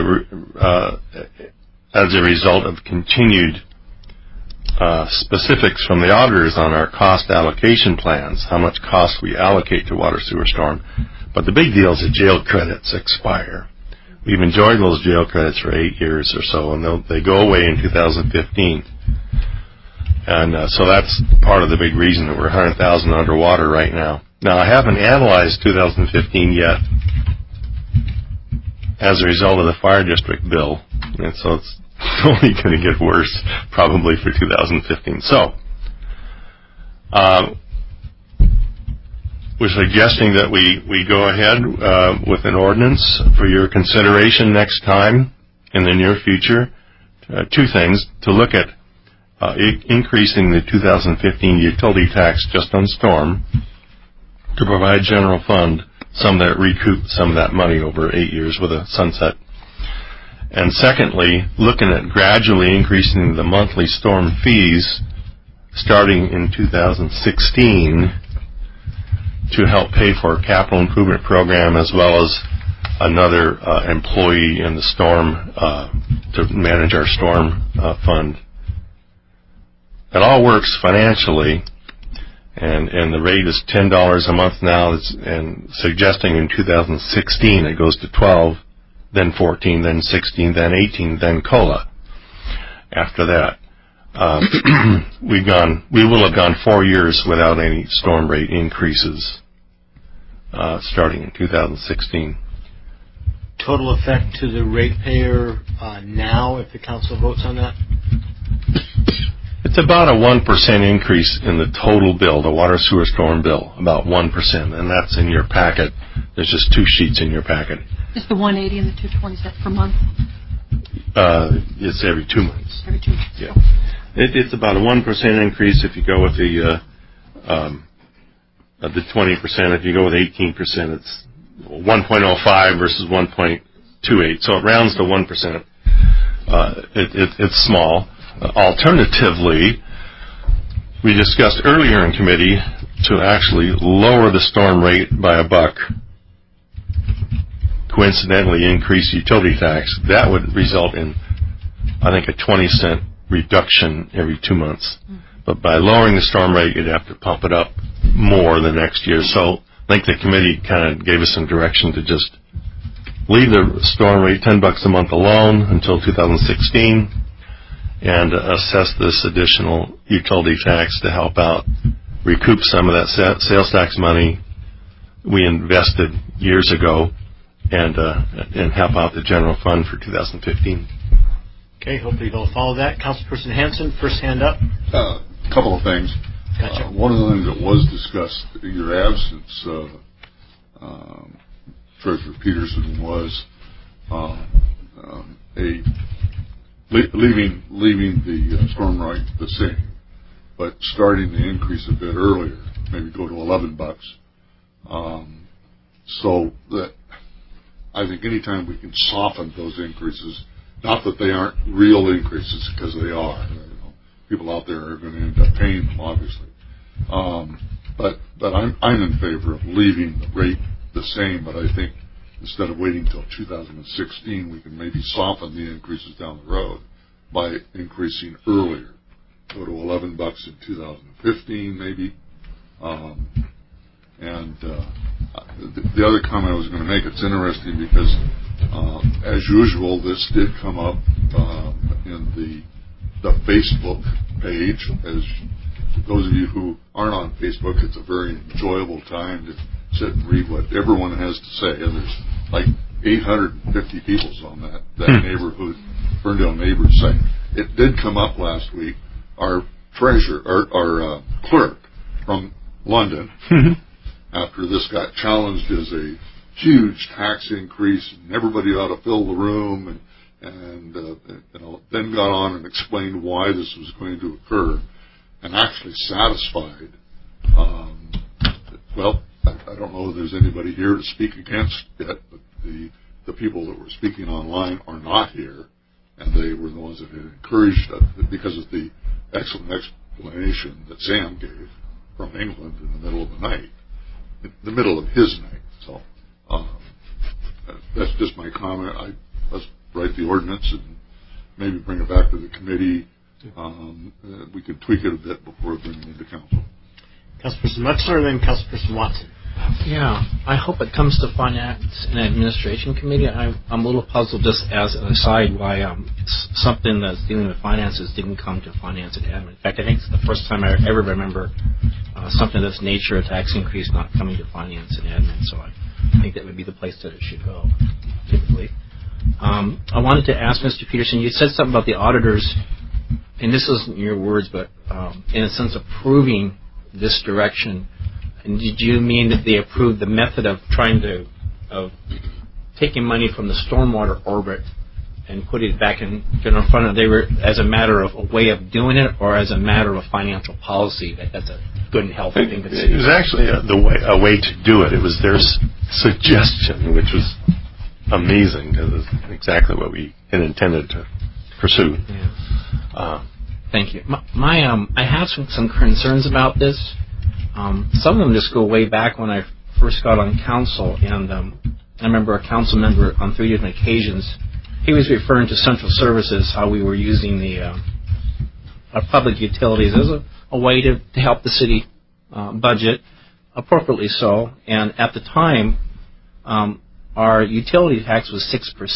N: as a result of continued specifics from the auditors on our cost allocation plans, how much cost we allocate to water sewer storm, but the big deal is that jail credits expire. We've enjoyed those jail credits for 8 years or so, and they go away in 2015. And so that's part of the big reason that we're 100,000 underwater right now. Now, I haven't analyzed 2015 yet as a result of the fire district bill, and so it's only going to get worse probably for 2015. So we're suggesting that we go ahead with an ordinance for your consideration next time in the near future. Two things: to look at increasing the 2015 utility tax just on storm to provide general fund some that recoup some of that money over 8 years with a sunset. And secondly, looking at gradually increasing the monthly storm fees starting in 2016 to help pay for a capital improvement program as well as another employee in the storm to manage our storm fund. It all works financially, and the rate is $10 a month now, and suggesting in 2016 it goes to $12, then $14, then $16, then $18, then COLA. After that, we will have gone 4 years without any storm rate increases, starting in 2016.
A: Total effect to the ratepayer now, if the council votes on that?
N: It's about a 1% increase in the total bill, the water sewer storm bill, about 1%, and that's in your packet. There's just 2 sheets in your packet.
D: Is the 180 and the 220, is that per month?
N: It's every 2 months.
D: Every 2 months.
N: Yeah. It's about a 1% increase if you go with the 20%. If you go with 18%, it's 1.05 versus 1.28. So it rounds to 1%. It's small. Alternatively, we discussed earlier in committee to actually lower the storm rate by $1. Coincidentally, increase utility tax. That would result in, I think, a 20-cent reduction every 2 months. But by lowering the storm rate, you'd have to pump it up more the next year. So I think the committee kind of gave us some direction to just leave the storm rate $10 a month alone until 2016 and assess this additional utility tax to help out recoup some of that sales tax money we invested years ago and help out the general fund for 2015.
A: Okay, hopefully they'll follow that. Councilperson Hanson, first hand up.
O: A couple of things.
A: Gotcha.
O: One of the things that was discussed in your absence, Treasurer Peterson, was a leaving the storm rate the same, but starting the increase a bit earlier, maybe go to $11. So that I think anytime we can soften those increases, not that they aren't real increases, because they are. People out there are going to end up paying them, obviously. But I'm in favor of leaving the rate the same. But I think instead of waiting until 2016, we can maybe soften the increases down the road by increasing earlier. Go to $11 in 2015, maybe. The other comment I was going to make, it's interesting because, as usual, this did come up in the Facebook page. As those of you who aren't on Facebook, it's a very enjoyable time to sit and read what everyone has to say. And there's like 850 people on that neighborhood, Ferndale Neighbors site. It did come up last week. Our our clerk from London, after this got challenged as a huge tax increase and everybody ought to fill the room, and then got on and explained why this was going to occur, and actually satisfied. Well, I don't know if there's anybody here to speak against it, but the people that were speaking online are not here, and they were the ones that had encouraged it because of the excellent explanation that Sam gave from England in the middle of the night, in the middle of his night. So that's just my comment. Let's write the ordinance and maybe bring it back to the committee. We can tweak it a bit before bringing it into council.
A: Councilperson Mutzler, then Councilperson Watson.
M: Yeah, I hope it comes to Finance and Administration Committee. I'm a little puzzled, just as an aside, why something that's dealing with finances didn't come to Finance and Admin. In fact, I think it's the first time I ever remember something of this nature, a tax increase, not coming to Finance and Admin. So I think that would be the place that it should go, typically. I wanted to ask Mr. Peterson, you said something about the auditors, and this isn't your words, but in a sense approving this direction. And did you mean that they approved the method of of taking money from the stormwater orbit and putting it back in general fund? They were as a matter of a way of doing it, or as a matter of financial policy? That's a good and healthy thing to see.
N: It was actually a way to do it. It was their suggestion, which was amazing, because it's exactly what we had intended to pursue.
M: Yeah. Thank you. I have some concerns about this. Some of them just go way back when I first got on council, and I remember a council member on 3 different occasions, he was referring to central services, how we were using our public utilities as a way to help the city budget, appropriately so. And at the time, our utility tax was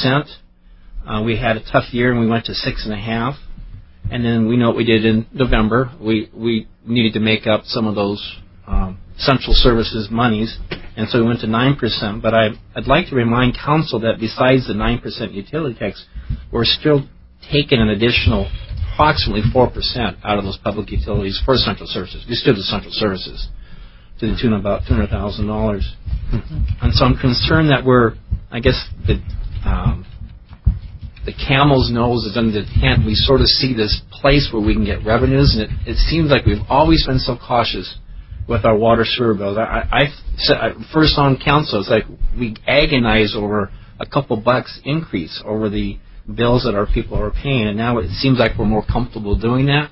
M: 6%. We had a tough year, and we went to 6.5%. And then we know what we did in November. We needed to make up some of those central services monies, and so we went to 9%. But I'd like to remind council that besides the 9% utility tax, we're still taking an additional approximately 4% out of those public utilities for central services. We still do central services to the tune of about $200,000. And so I'm concerned that the camel's nose is under the tent. We sort of see this place where we can get revenues, and it seems like we've always been so cautious with our water sewer bills. I first on council, it's like we agonize over a couple bucks increase over the bills that our people are paying, and now it seems like we're more comfortable doing that.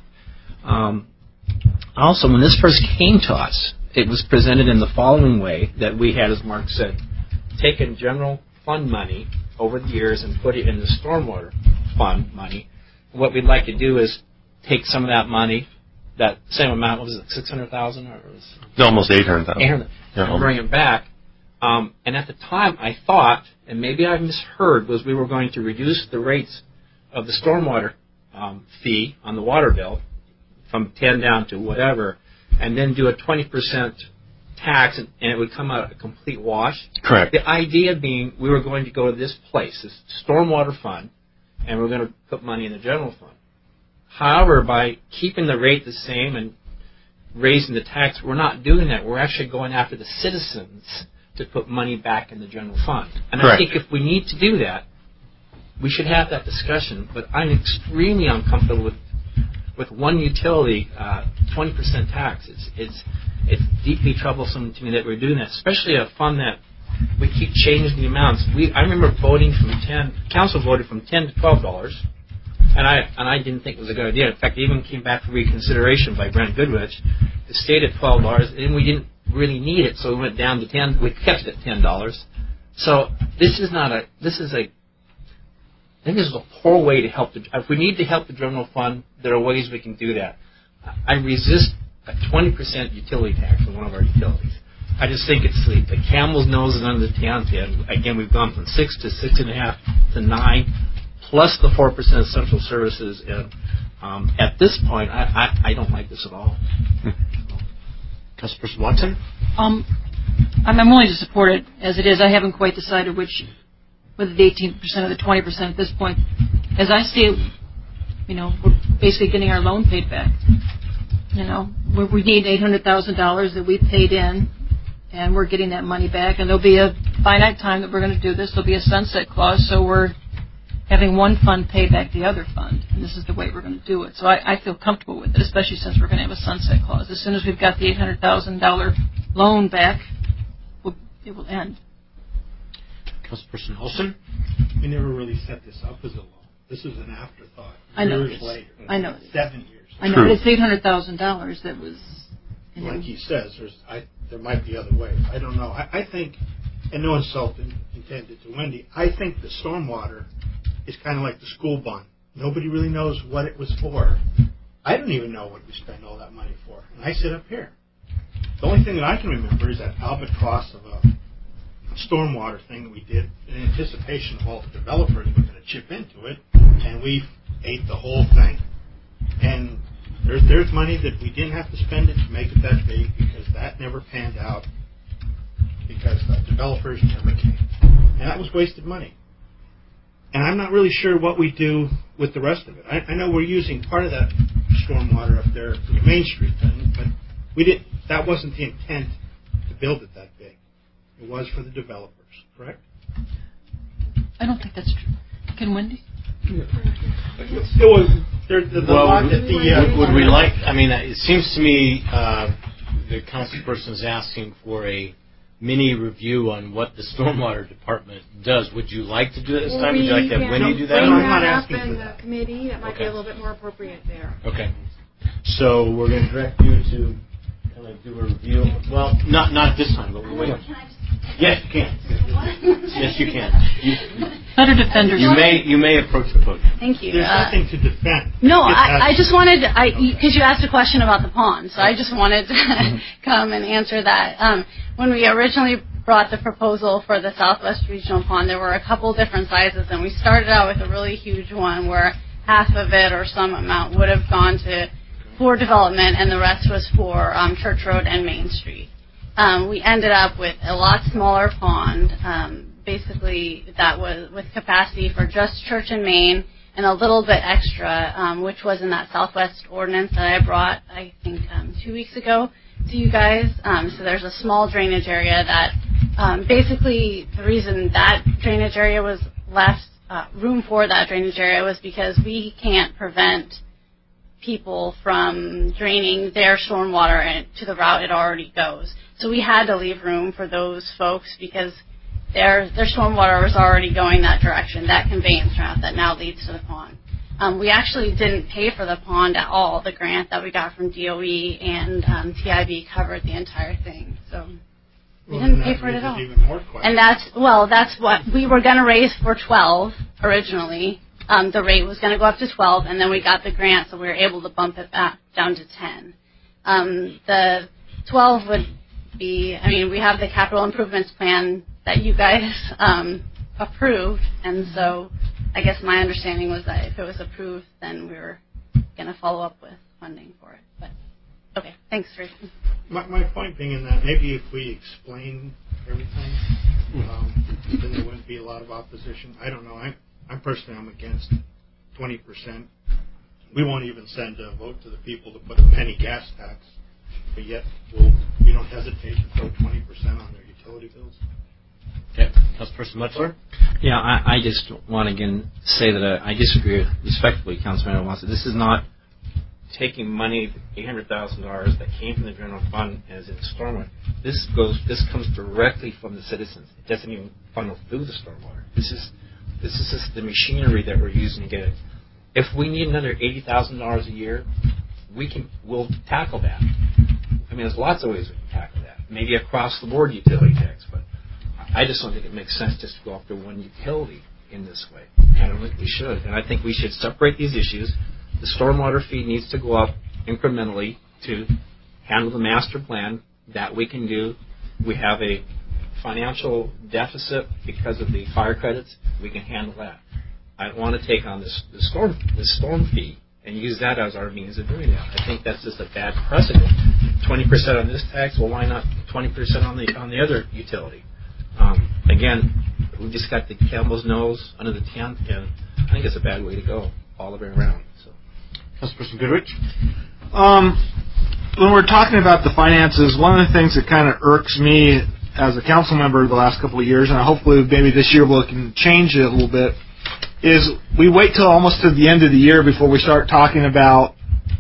M: Also, when this first came to us, it was presented in the following way, that we had, as Mark said, taken general fund money over the years and put it in the stormwater fund money. What we'd like to do is take some of that money, that same amount, what was it, 600,000 or
N: almost 800,000.
M: 800, and bring it back. And at the time, I thought, and maybe I misheard, was we were going to reduce the rates of the stormwater fee on the water bill from 10 down to whatever, and then do a 20% tax, and it would come out a complete wash.
N: Correct.
M: The idea being we were going to go to this place, this stormwater fund, and we're going to put money in the general fund. However, by keeping the rate the same and raising the tax, we're not doing that. We're actually going after the citizens to put money back in the general fund. And
N: Correct.
M: I think if we need to do that, we should have that discussion. But I'm extremely uncomfortable with one utility 20% tax. It's deeply troublesome to me that we're doing that, especially a fund that we keep changing the amounts. I remember council voted from $10 to $12, and I didn't think it was a good idea. In fact, it even came back for reconsideration by Brent Goodrich. It stayed at $12, and we didn't really need it, so we went down to $10. We kept it at $10. So this is I think this is a poor way to help. If we need to help the general fund, there are ways we can do that. I resist a 20% utility tax on one of our utilities. I just think it's the camel's nose is under the tent. And again, we've gone from 6 to 6.5 to 9, plus the 4% of central services. And at this point, I don't like this at all.
A: Councilperson Watson?
D: I'm willing to support it as it is. I haven't quite decided whether the 18% or the 20% at this point. As I see it, we're basically getting our loan paid back. We need $800,000 that we paid in, and we're getting that money back. And there'll be a finite time that we're going to do this. There'll be a sunset clause, so we're having one fund pay back the other fund, and this is the way we're going to do it. So I feel comfortable with it, especially since we're going to have a sunset clause. As soon as we've got the $800,000 loan back, it will end.
A: Councilperson Olson?
P: We never really set this up as a loan. This is an afterthought.
D: I know.
P: Years later.
D: I know.
P: 7 years.
D: I know. But it's $800,000 that was.
P: Like he says, there might be other ways. I don't know. I think, and no insult intended to Wendy, I think the stormwater is kind of like the school bond. Nobody really knows what it was for. I don't even know what we spend all that money for. And I sit up here. The only thing that I can remember is that albatross of a stormwater thing that we did in anticipation of all the developers were going to chip into it, and we ate the whole thing. And there's money that we didn't have to spend it to make it that big because that never panned out because the developers never came. And that was wasted money. And I'm not really sure what we do with the rest of it. I know we're using part of that stormwater up there for the Main Street thing, but that wasn't the intent to build it that big. It was for the developers, correct?
D: I don't think that's true. Can Wendy?
A: Would we like? I mean, it seems to me the councilperson is asking for a mini review on what the stormwater department does. Would you like to do it this time? Would you like to have Wendy do that?
E: Bring
A: I'm
E: that
A: not
E: up
A: asking
E: in
A: for
E: the
A: that.
E: committee. That might be a little bit more appropriate there.
A: Okay. So we're going to direct you to kind of do a review. Well, not this time, but we'll wait. Yes, you can. Yes, you can.
D: Better defenders.
A: You may approach the podium.
Q: Thank you.
P: There's nothing to defend.
Q: No, I just wanted, because you asked a question about the pond, so I just wanted to come and answer that. When we originally brought the proposal for the Southwest Regional Pond, there were a couple different sizes, and we started out with a really huge one where half of it or some amount would have gone for development, and the rest was for Church Road and Main Street. We ended up with a lot smaller pond, basically that was with capacity for just Church and Main and a little bit extra, which was in that Southwest ordinance that I brought, I think, 2 weeks ago to you guys. So there's a small drainage area that basically the reason that drainage area was left, room for that drainage area was because we can't prevent people from draining their stormwater to the route it already goes. So we had to leave room for those folks because their stormwater was already going that direction, that conveyance route that now leads to the pond. We actually didn't pay for the pond at all. The grant that we got from DOE and TIB covered the entire thing. So we didn't pay for it at all. And that's what we were going to raise for 12 originally. The rate was going to go up to 12, and then we got the grant, so we were able to bump it back down to 10. The 12 would be, we have the capital improvements plan that you guys approved, and so I guess my understanding was that if it was approved, then we were going to follow up with funding for it. But okay, thanks, Jason.
P: My point being in that maybe if we explain everything, then there wouldn't be a lot of opposition. I don't know. I'm against 20%. We won't even send a vote to the people to put a penny gas tax, but yet we don't hesitate to throw 20% on their utility bills.
A: Okay. Councilperson Mutzler?
M: Yeah, I just want to again say that I disagree respectfully, Councilman Watson. This is not taking money, $800,000 that came from the general fund as in stormwater. This comes directly from the citizens. It doesn't even funnel through the stormwater. This is just the machinery that we're using to get it. If we need another $80,000 a year, we'll tackle that. I mean, there's lots of ways we can tackle that. Maybe across the board utility tax, but I just don't think it makes sense just to go after one utility in this way. I don't think we should. And I think we should separate these issues. The stormwater fee needs to go up incrementally to handle the master plan. That we can do. We have a financial deficit because of the fire credits. We can handle that. I don't want to take on the storm fee and use that as our means of doing that. I think that's just a bad precedent. 20% on this tax, well, why not 20% on the other utility? Again, we just got the Campbell's nose under the tent, and I think it's a bad way to go all the way around. So,
A: Councilperson Goodrich?
J: When we're talking about the finances, one of the things that kind of irks me as a council member the last couple of years, and hopefully maybe this year we can change it a little bit, is we wait till almost to the end of the year before we start talking about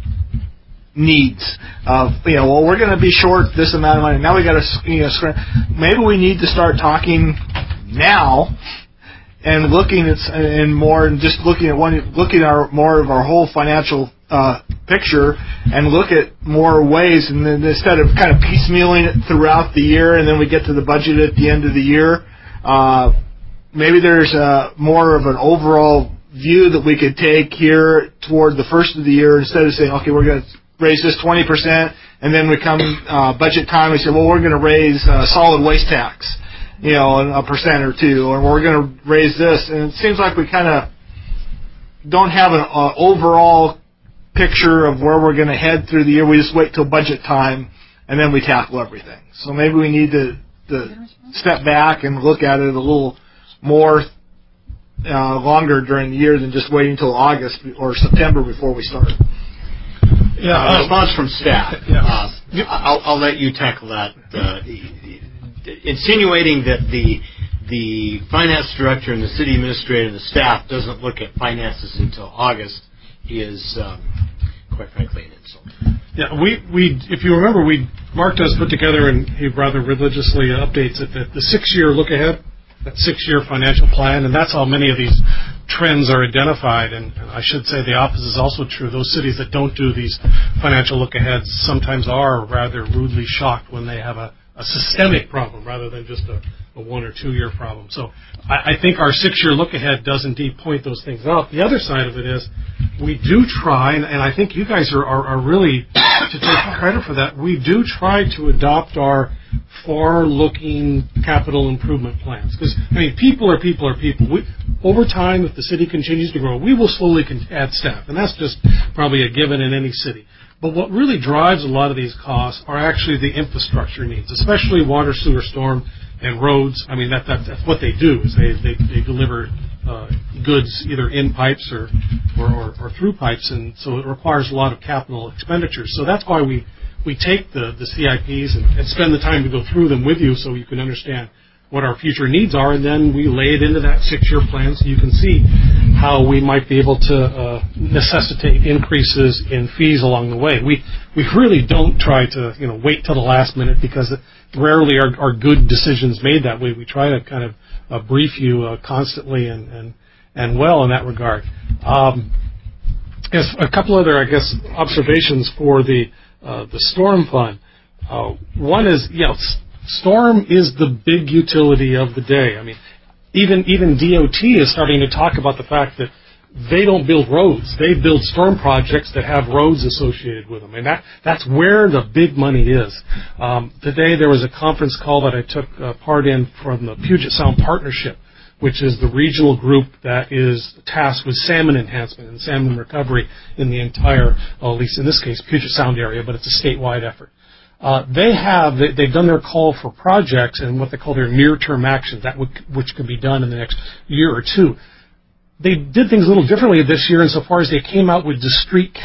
J: needs. Well, we're going to be short this amount of money. Now we got to, maybe we need to start talking now and looking at more and just looking at more of our whole financial picture and look at more ways, and then instead of kind of piecemealing it throughout the year and then we get to the budget at the end of the year, maybe there's more of an overall view that we could take here toward the first of the year instead of saying, okay, we're going to raise this 20%, and then we come budget time, we say, well, we're going to raise solid waste tax, a percent or two, or we're going to raise this. And it seems like we kind of don't have an overall picture of where we're going to head through the year. We just wait till budget time, and then we tackle everything. So maybe we need to step back and look at it a little more longer during the year than just waiting until August or September before we start.
A: Yeah, response from staff. I'll let you tackle that. Insinuating that the finance director and the city administrator and the staff doesn't look at finances until August is, quite frankly, an insult.
K: Yeah, we if you remember, Mark does put together, and he rather religiously updates it, that the 6-year look ahead, that 6-year financial plan, and that's how many of these trends are identified. And I should say the opposite is also true. Those cities that don't do these financial look aheads sometimes are rather rudely shocked when they have a systemic problem rather than just a 1 or 2 year problem. So I think our 6-year look ahead does indeed point those things out. The other side of it is we do try, and I think you guys are really to take credit for that. We do try to adopt our far-looking capital improvement plans. Because, people are people. Over time, if the city continues to grow, we will slowly add staff. And that's just probably a given in any city. But what really drives a lot of these costs are actually the infrastructure needs, especially water, sewer, storm, and roads. That's what they do, is they deliver goods either in pipes or through pipes, and so it requires a lot of capital expenditures. So that's why we take the CIPs and spend the time to go through them with you so you can understand what our future needs are, and then we lay it into that 6-year plan so you can see how we might be able to necessitate increases in fees along the way. We really don't try to wait till the last minute, because rarely are good decisions made that way. We try to kind of brief you constantly and well in that regard. Yes, a couple other, observations for the storm fund. One is, storm is the big utility of the day. Even DOT is starting to talk about the fact that they don't build roads. They build storm projects that have roads associated with them. And that's where the big money is. Today there was a conference call that I took part in from the Puget Sound Partnership, which is the regional group that is tasked with salmon enhancement and salmon recovery in the entire, well, at least in this case, Puget Sound area, but it's a statewide effort. They've done their call for projects and what they call their near-term actions, which can be done in the next year or two. They did things a little differently this year insofar as they came out with discrete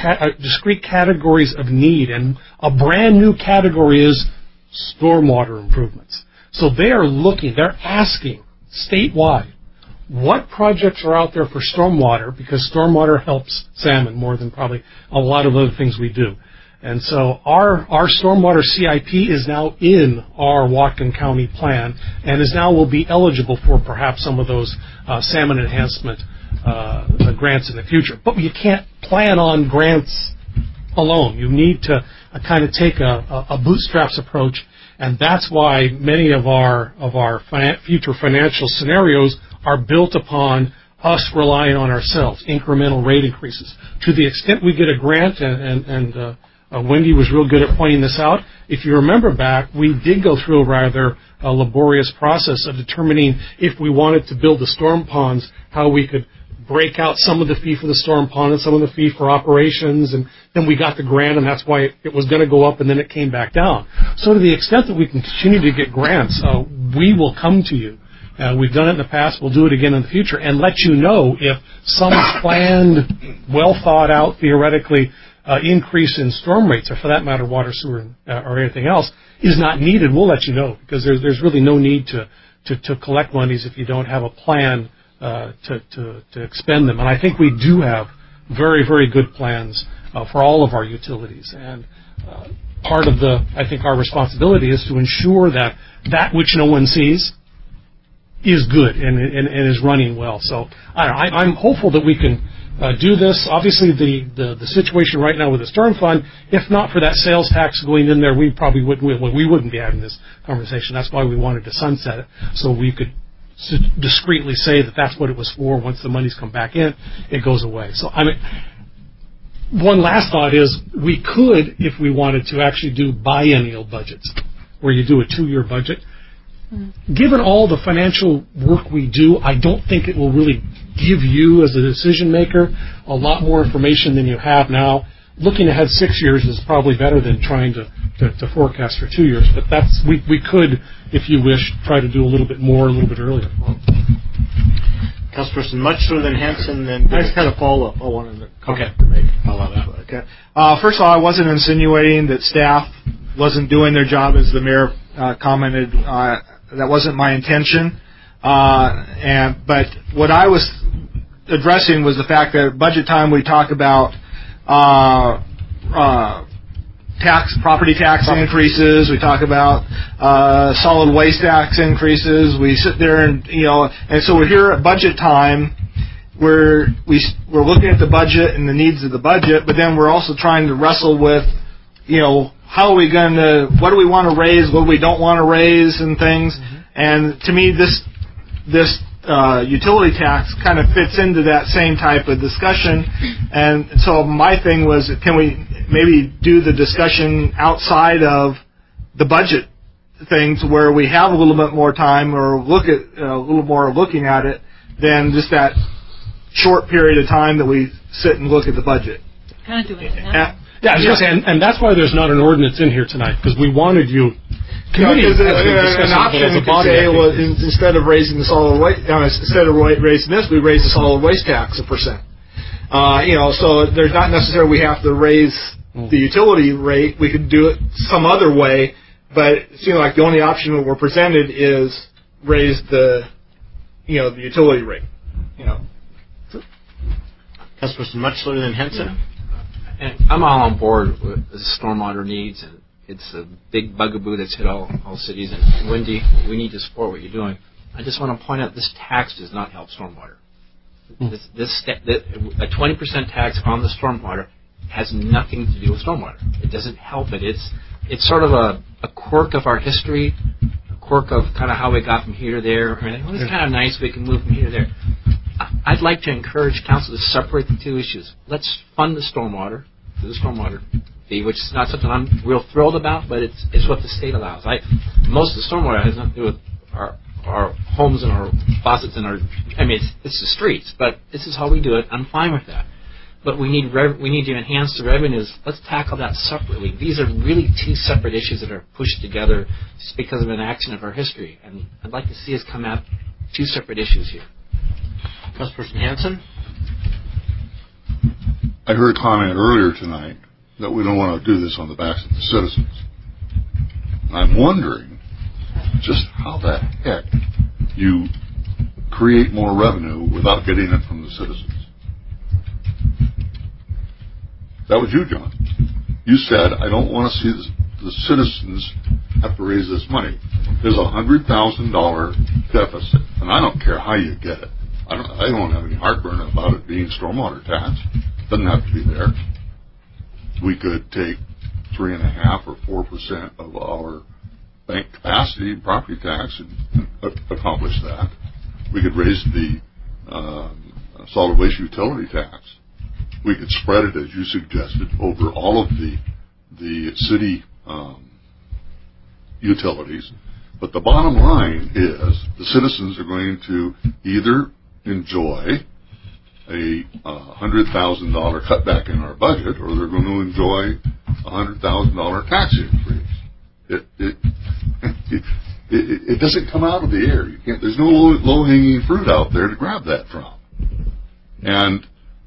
K: categories of need, and a brand new category is stormwater improvements. So they're asking statewide, what projects are out there for stormwater, because stormwater helps salmon more than probably a lot of other things we do. And so our stormwater CIP is now in our Whatcom County plan and will be eligible for perhaps some of those salmon enhancement grants in the future. But you can't plan on grants alone. You need to kind of take a bootstraps approach, and that's why many of our future financial scenarios are built upon us relying on ourselves, incremental rate increases. To the extent we get a grant, and Wendy was real good at pointing this out. If you remember back, we did go through a rather laborious process of determining if we wanted to build the storm ponds, how we could break out some of the fee for the storm pond and some of the fee for operations, and then we got the grant, and that's why it was going to go up, and then it came back down. So to the extent that we can continue to get grants, we will come to you. We've done it in the past. We'll do it again in the future and let you know if some planned, well-thought-out, theoretically, increase in storm rates, or for that matter, water, sewer, or anything else, is not needed. We'll let you know, because there's really no need to collect monies if you don't have a plan to expend them. And I think we do have very, very good plans for all of our utilities. And part of our responsibility is to ensure that which no one sees is good and is running well. So I'm hopeful that we can do this. Obviously, the situation right now with the storm fund, if not for that sales tax going in there, we probably wouldn't be having this conversation. That's why we wanted to sunset it, so we could discreetly say that that's what it was for. Once the money's come back in, it goes away. So one last thought is we could, if we wanted to, actually do biennial budgets, where you do a 2-year budget. Given all the financial work we do, I don't think it will really give you, as a decision maker, a lot more information than you have now. Looking ahead 6 years is probably better than trying to forecast for 2 years. But we could, if you wish, try to do a little bit more, a little bit earlier.
A: Councilperson Mutchler, then Hanson, then...
J: I just had a follow-up I wanted to make.
A: Follow that.
J: Okay. First of all, I wasn't insinuating that staff wasn't doing their job, as the mayor commented. That wasn't my intention. But what I was addressing was the fact that at budget time we talk about property tax increases. We talk about solid waste tax increases. We sit there and so we're here at budget time. We're looking at the budget and the needs of the budget, but then we're also trying to wrestle with how are we going to, what do we want to raise, what do we don't want to raise, and things. Mm-hmm. And to me, this utility tax kind of fits into that same type of discussion. And so my thing was, can we maybe do the discussion outside of the budget things, where we have a little bit more time, or look at a little more looking at it than just that short period of time that we sit and look at the budget.
D: Kind of doing it now.
K: Yeah, I was going to say, and that's why there's not an ordinance in here tonight, because we wanted you.
J: An option you could say, well, instead of raising the solid waste, instead of raising this, we raise the solid waste tax 1%. So there's not necessarily we have to raise the utility rate. We could do it some other way, but it seems like the only option that we're presented is raise the utility rate.
A: Councilperson Mutchler, then Henson.
M: And I'm all on board with the stormwater needs, and it's a big bugaboo that's hit all cities. And Wendy, we need to support what you're doing. I just want to point out this tax does not help stormwater. A 20% tax on the stormwater has nothing to do with stormwater. It doesn't help it. It's sort of a quirk of our history, a quirk of kind of how we got from here to there. It's kind of nice we can move from here to there. I'd like to encourage council to separate the two issues. Let's fund the stormwater, through the stormwater fee, which is not something I'm real thrilled about, but it's what the state allows. Most of the stormwater has nothing to do with our homes and our faucets and it's the streets, but this is how we do it. I'm fine with that. But we need to enhance the revenues. Let's tackle that separately. These are really two separate issues that are pushed together just because of an action of our history. And I'd like to see us come at two separate issues here.
A: Councilperson Hanson?
O: I heard a comment earlier tonight that we don't want to do this on the backs of the citizens. I'm wondering just how the heck you create more revenue without getting it from the citizens. That was you, John. You said, I don't want to see the citizens have to raise this money. There's a $100,000 deficit, and I don't care how you get it. I don't have any heartburn about it being stormwater tax. It doesn't have to be there. We could take 3.5% or 4% of our bank capacity and property tax and accomplish that. We could raise the solid waste utility tax. We could spread it, as you suggested, over all of the city utilities. But the bottom line is the citizens are going to either enjoy a $100,000 cutback in our budget, or they're going to enjoy a $100,000 tax increase. It doesn't come out of the air. You can't. There's no low-hanging fruit out there to grab that from. And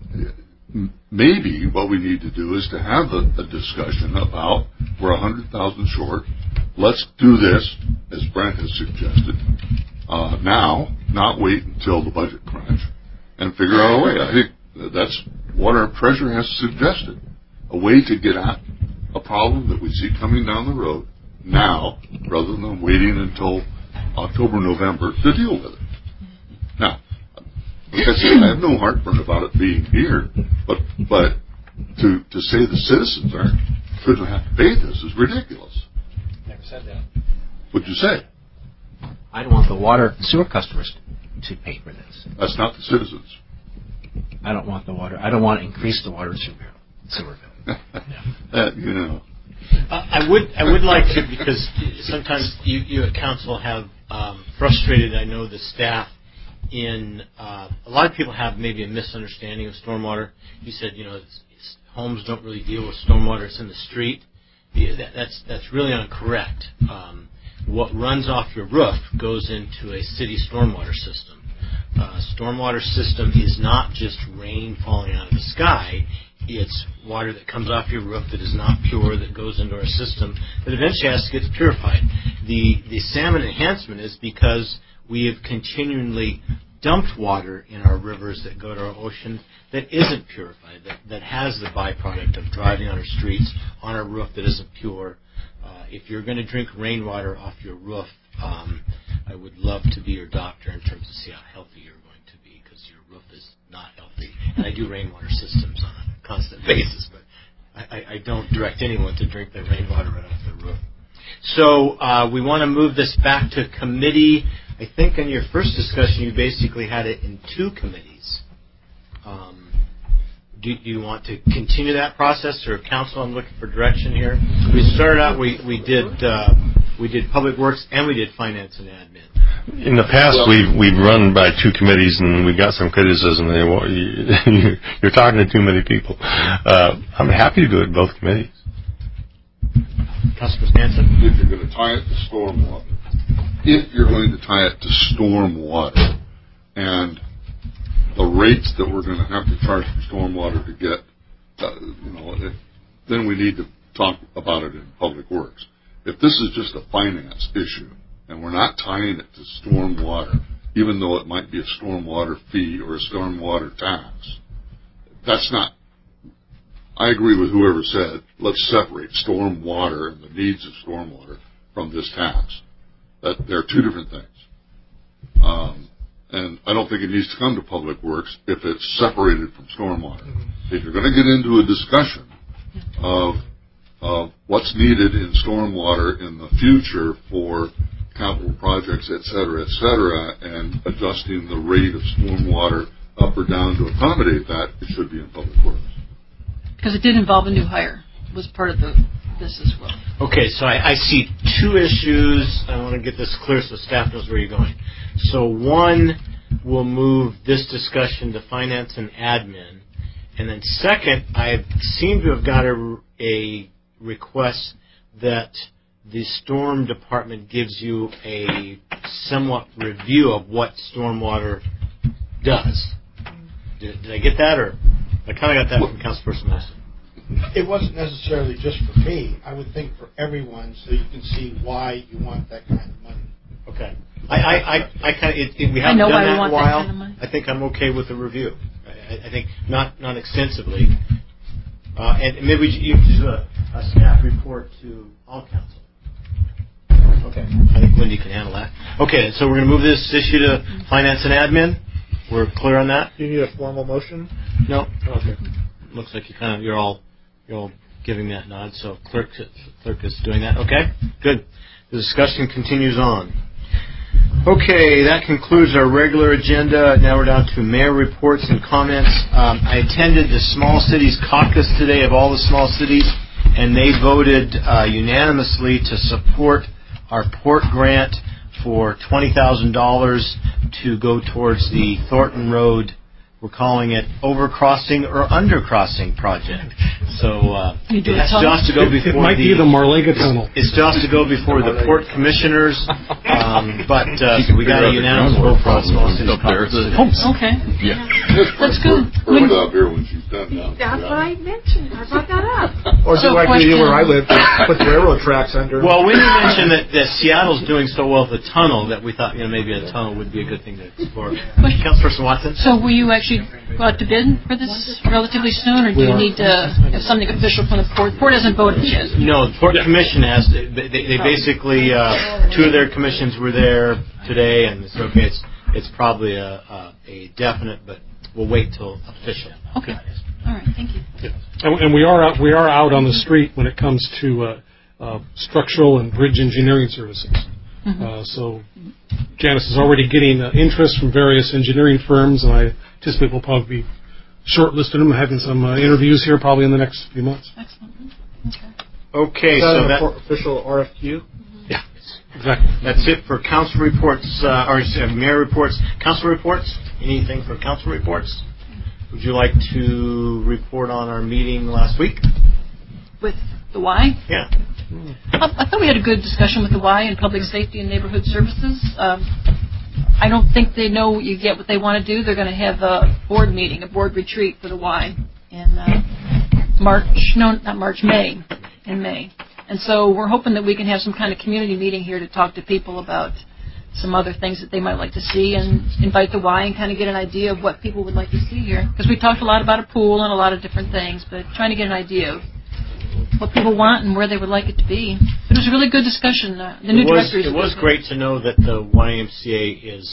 O: maybe what we need to do is to have a discussion about we're 100,000 short. Let's do this, as Brent has suggested, now, not wait until the budget crunch, and figure out a way. I think that's what our treasurer has suggested, a way to get at a problem that we see coming down the road now, rather than waiting until October, November to deal with it. Now, like I said, I have no heartburn about it being here, but to say the citizens shouldn't have to pay this is ridiculous.
M: Never said that.
O: What'd you say?
M: I don't want the water and sewer customers to pay for this.
O: That's not the citizens.
M: I don't want the water. I don't want to increase the water and sewer bill. Yeah.
A: I would like to, because sometimes you at council have frustrated, I know, the staff in a lot of people have maybe a misunderstanding of stormwater. You said, homes don't really deal with stormwater, it's in the street. That's really incorrect. What runs off your roof goes into a city stormwater system. Stormwater system is not just rain falling out of the sky. It's water that comes off your roof that is not pure, that goes into our system, that eventually has to get purified. The salmon enhancement is because we have continually dumped water in our rivers that go to our ocean that isn't purified, that has the byproduct of driving on our streets, on our roof that isn't pure. If you're going to drink rainwater off your roof, I would love to be your doctor in terms of see how healthy you're going to be, because your roof is not healthy. And I do rainwater systems on a constant basis, but I don't direct anyone to drink their rainwater right off their roof. So we want to move this back to committee. I think in your first discussion you basically had it in two committees. Do you want to continue that process, or council? I'm looking for direction here. We started out. We did public works and we did finance and admin.
N: In the past, we've run by two committees, and we got some criticism. You're talking to too many people. I'm happy to do it in both committees.
A: Councilor Stanton?
O: If you're going to tie it to stormwater, and the rates that we're going to have to charge for stormwater to get, then we need to talk about it in public works. If this is just a finance issue, and we're not tying it to stormwater, even though it might be a stormwater fee or a stormwater tax, that's not. I agree with whoever said, let's separate stormwater and the needs of stormwater from this tax. That they're two different things. And I don't think it needs to come to public works if it's separated from stormwater. If you're going to get into a discussion of what's needed in stormwater in the future for capital projects, et cetera, and adjusting the rate of stormwater up or down to accommodate that, it should be in public works.
D: Because it did involve a new hire, was part of this as well.
A: Okay, so I see two issues. I want to get this clear so staff knows where you're going. So one, we'll move this discussion to finance and admin. And then second, I seem to have got a request that the storm department gives you a somewhat review of what stormwater does. Did I get that, or I kind of got that from Councilperson Wilson?
P: It wasn't necessarily just for me. I would think for everyone, so you can see why you want that kind of money.
A: Okay. I kind of, we haven't done that in a while. Kind of I think I'm okay with the review. I think not extensively. And maybe you could do a staff report to all council. Okay. I think Wendy can handle that. Okay, so we're going to move this issue to finance and admin. We're clear on that?
J: Do you need a formal motion?
A: No. Okay. Looks like you're all giving that nod, so clerk is doing that. Okay, good. The discussion continues on. Okay, that concludes our regular agenda. Now we're down to mayor reports and comments. I attended the Small Cities Caucus today of all the small cities, and they voted unanimously to support our port grant for $20,000 to go towards the Thornton Road. We're calling it overcrossing or undercrossing project. So it still has to go before
K: it might be the Marlega Tunnel.
A: It still has to go before the port commissioners, but we got a unanimous vote for Small Cities Caucus.
D: Okay.
O: Yeah.
D: That's good.
O: Put it up here when she's done now.
E: That's what I mentioned. I brought that up.
J: Or do like we do where I live, put the railroad tracks under.
A: Well, Wendy mentioned that Seattle's doing so well with the tunnel that we thought maybe a tunnel would be a good thing to explore. Councilperson Watson?
D: So will you actually go out to bid for this relatively soon, or do you need to have something official from the port? The port hasn't voted yet.
A: No, the Port Commission has. They basically, two of their commissions were there today, and it's okay. It's probably a definite, but we'll wait till official.
D: Okay. All right. Thank you.
K: Yeah. And we are out on the street when it comes to structural and bridge engineering services. Mm-hmm. So Janice is already getting interest from various engineering firms, and I anticipate we'll probably be shortlisting them and having some interviews here probably in the next few months.
D: Excellent.
A: Okay,
J: so that official RFQ?
K: Yeah, exactly.
A: That's it for council reports, or mayor reports. Council reports? Anything for council reports? Would you like to report on our meeting last week?
D: With the Y?
A: Yeah.
D: I thought we had a good discussion with the Y and Public Safety and Neighborhood Services. I don't think they know you get what they want to do. They're going to have a board meeting, a board retreat for the Y in May. In May. And so we're hoping that we can have some kind of community meeting here to talk to people about some other things that they might like to see and invite the Y and kind of get an idea of what people would like to see here. Because we talked a lot about a pool and a lot of different things, but trying to get an idea of what people want and where they would like it to be. It was a really good discussion.
A: It was great to know that the YMCA is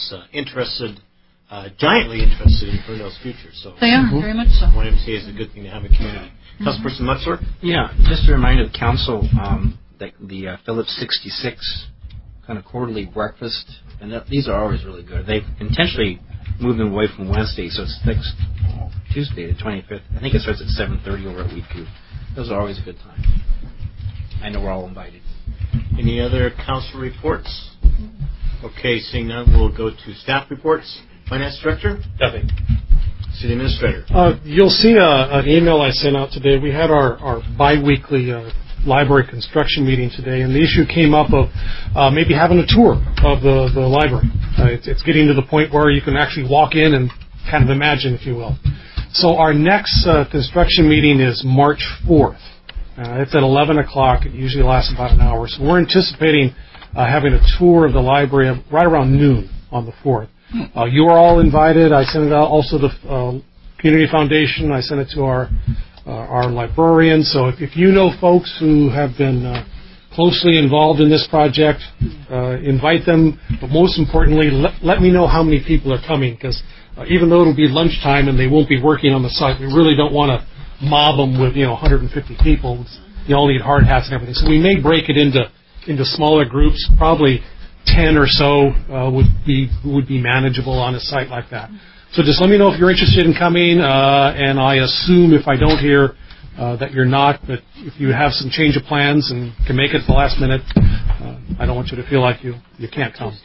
A: giantly interested in Ferndale's future. So
D: they are, very much so.
A: YMCA is a good thing to have a community. Councilperson Mutzler?
M: Yeah, just to remind the council that the Phillips 66 kind of quarterly breakfast, and these are always really good. They've intentionally moved them away from Wednesday, so it's next Tuesday, the 25th. I think it starts at 7:30 over at Wheat Coop. Those are always a good time. I know we're all invited.
A: Any other council reports? Okay, seeing none, we'll go to staff reports. Finance Director?
K: Nothing.
A: City Administrator?
K: You'll see an email I sent out today. We had our bi-weekly library construction meeting today, and the issue came up of maybe having a tour of the library. It's getting to the point where you can actually walk in and kind of imagine, if you will. So our next construction meeting is March 4th. It's at 11 o'clock. It usually lasts about an hour. So we're anticipating having a tour of the library right around noon on the 4th. You are all invited. I sent it out also to the Community Foundation. I sent it to our librarians. So if you know folks who have been closely involved in this project, invite them. But most importantly, let me know how many people are coming, because even though it'll be lunchtime and they won't be working on the site, we really don't want to mob them with 150 people. You all need hard hats and everything. So we may break it into smaller groups. Probably 10 or so would be manageable on a site like that. So just let me know if you're interested in coming, and I assume if I don't hear that you're not, but if you have some change of plans and can make it at the last minute, I don't want you to feel like you can't come.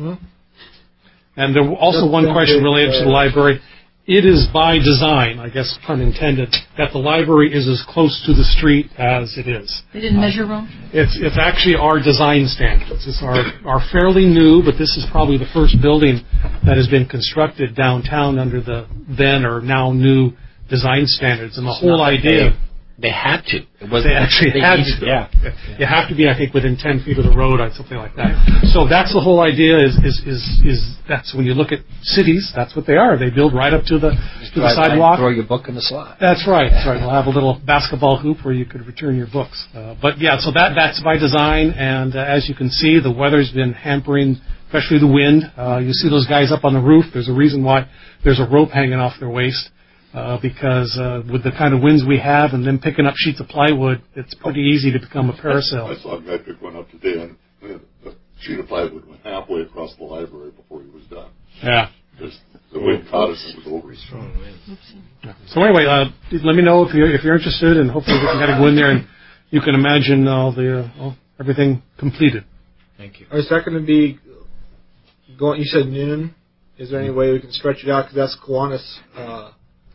K: And there was also one question related to the library. It is by design, I guess pun intended, that the library is as close to the street as it is.
D: They didn't measure wrong?
K: It's actually our design standards. It's our fairly new, but this is probably the first building that has been constructed downtown under the then or now new design standards. And the whole idea...
M: They had to.
K: They actually had to.
M: Yeah.
K: You have to be, I think, within 10 feet of the road or something like that. So that's the whole idea. Is that's when you look at cities, that's what they are. They build right up to the sidewalk.
M: Throw your book in the slot.
K: That's right. We'll have a little basketball hoop where you could return your books. But yeah, so that's by design. And as you can see, the weather's been hampering, especially the wind. You see those guys up on the roof. There's a reason why there's a rope hanging off their waist. Because with the kind of winds we have and then picking up sheets of plywood, it's pretty easy to become a parasail.
O: I saw a guy pick one up today, and the sheet of plywood went halfway across the library before he was done.
K: Yeah.
O: Just the wind caught us and it was over.
A: Strong wind.
K: So anyway, let me know if you're interested, and hopefully we can kind of go in there and you can imagine everything completed.
A: Thank you.
J: Is that going to be going? You said noon. Is there any way we can stretch it out? Because that's Kiwanis.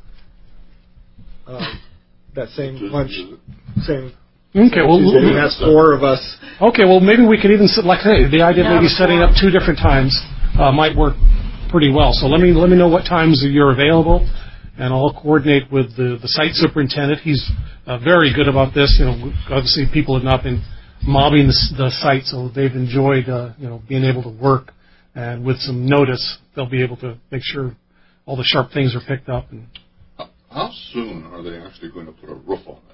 J: That same lunch, same.
K: Okay, well,
J: that's 4 of us.
K: Okay, well, maybe we could even the idea of maybe setting up 2 different times might work pretty well. So let me know what times you're available, and I'll coordinate with the site superintendent. He's very good about this. Obviously people have not been mobbing the site, so they've enjoyed being able to work, and with some notice, they'll be able to make sure all the sharp things are picked up. And
O: how soon are they actually going to put a roof on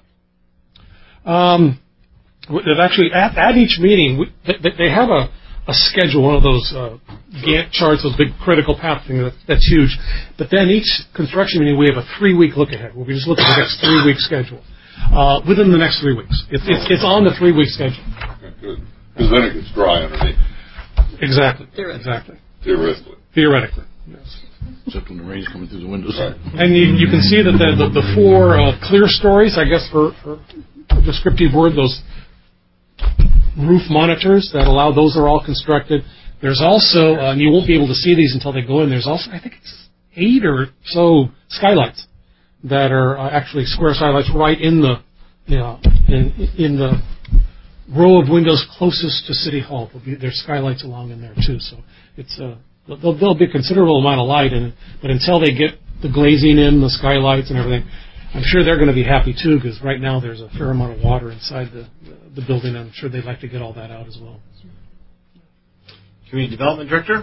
O: it?
K: They've actually, at each meeting, they have a schedule, one of those Gantt charts, those big critical path things, that's huge. But then each construction meeting, we have a 3-week look ahead, where we just look at the next 3-week schedule. Within the next 3 weeks. It's on the 3-week schedule.
O: Okay, good. Because then it gets dry underneath.
K: Exactly. Theoretically, yes.
G: Except when the rain's coming through the windows.
O: Right.
K: And you can see that the 4 clear stories, I guess for a descriptive word, those roof monitors that allow, those are all constructed. There's also, and you won't be able to see these until they go in, there's also, I think it's 8 or so skylights that are actually square skylights right in the in the row of windows closest to City Hall. There's skylights along in there too, so it's there'll be a considerable amount of light in it. But until they get the glazing in, the skylights and everything, I'm sure they're going to be happy too, because right now there's a fair amount of water inside the building, and I'm sure they'd like to get all that out as well.
A: Community Development Director?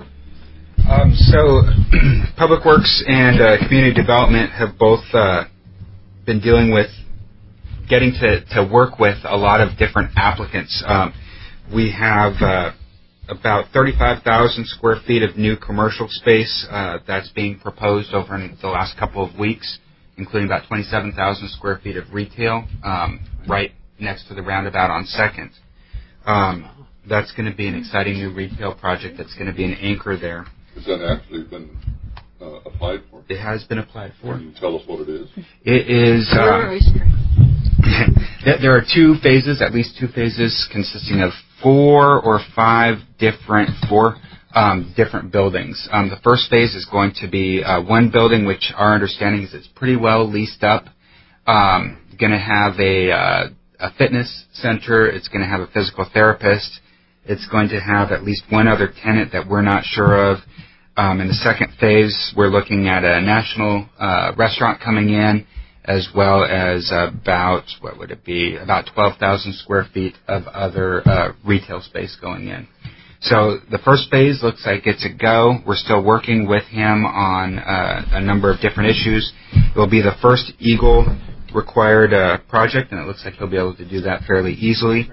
H: So, Public Works and Community Development have both been dealing with getting to work with a lot of different applicants. We have about 35,000 square feet of new commercial space that's being proposed over in the last couple of weeks, including about 27,000 square feet of retail right next to the roundabout on 2nd. That's going to be an exciting new retail project that's going to be an anchor there.
O: Has that actually been applied for?
H: It has been applied for.
O: Can you tell us what it is?
H: It is... there are 2 phases, at least 2 phases, consisting of 4 or 5 different buildings. The first phase is going to be one building, which our understanding is it's pretty well leased up. Going to have a fitness center. It's going to have a physical therapist. It's going to have at least one other tenant that we're not sure of. In the second phase, we're looking at a national restaurant coming in, as well as about 12,000 square feet of other retail space going in. So the first phase looks like it's a go. We're still working with him on a number of different issues. It will be the first Eagle required project, and it looks like he'll be able to do that fairly easily.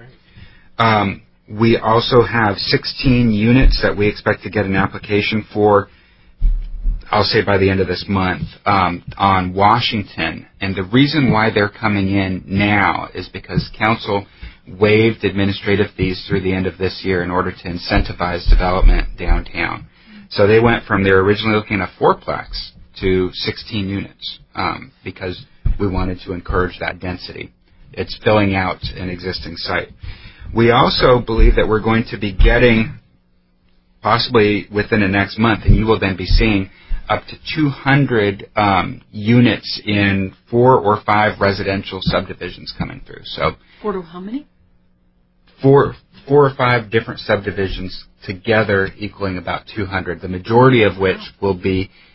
H: We also have 16 units that we expect to get an application for, I'll say by the end of this month, on Washington. And the reason why they're coming in now is because council waived administrative fees through the end of this year in order to incentivize development downtown. So they went from, they were originally looking at 4-plex to 16 units because we wanted to encourage that density. It's filling out an existing site. We also believe that we're going to be getting, possibly within the next month, and you will then be seeing up to 200 units in 4 or 5 residential subdivisions coming through. So
D: 4 to how many?
H: 4 or 5 different subdivisions together equaling about 200, the majority of which will be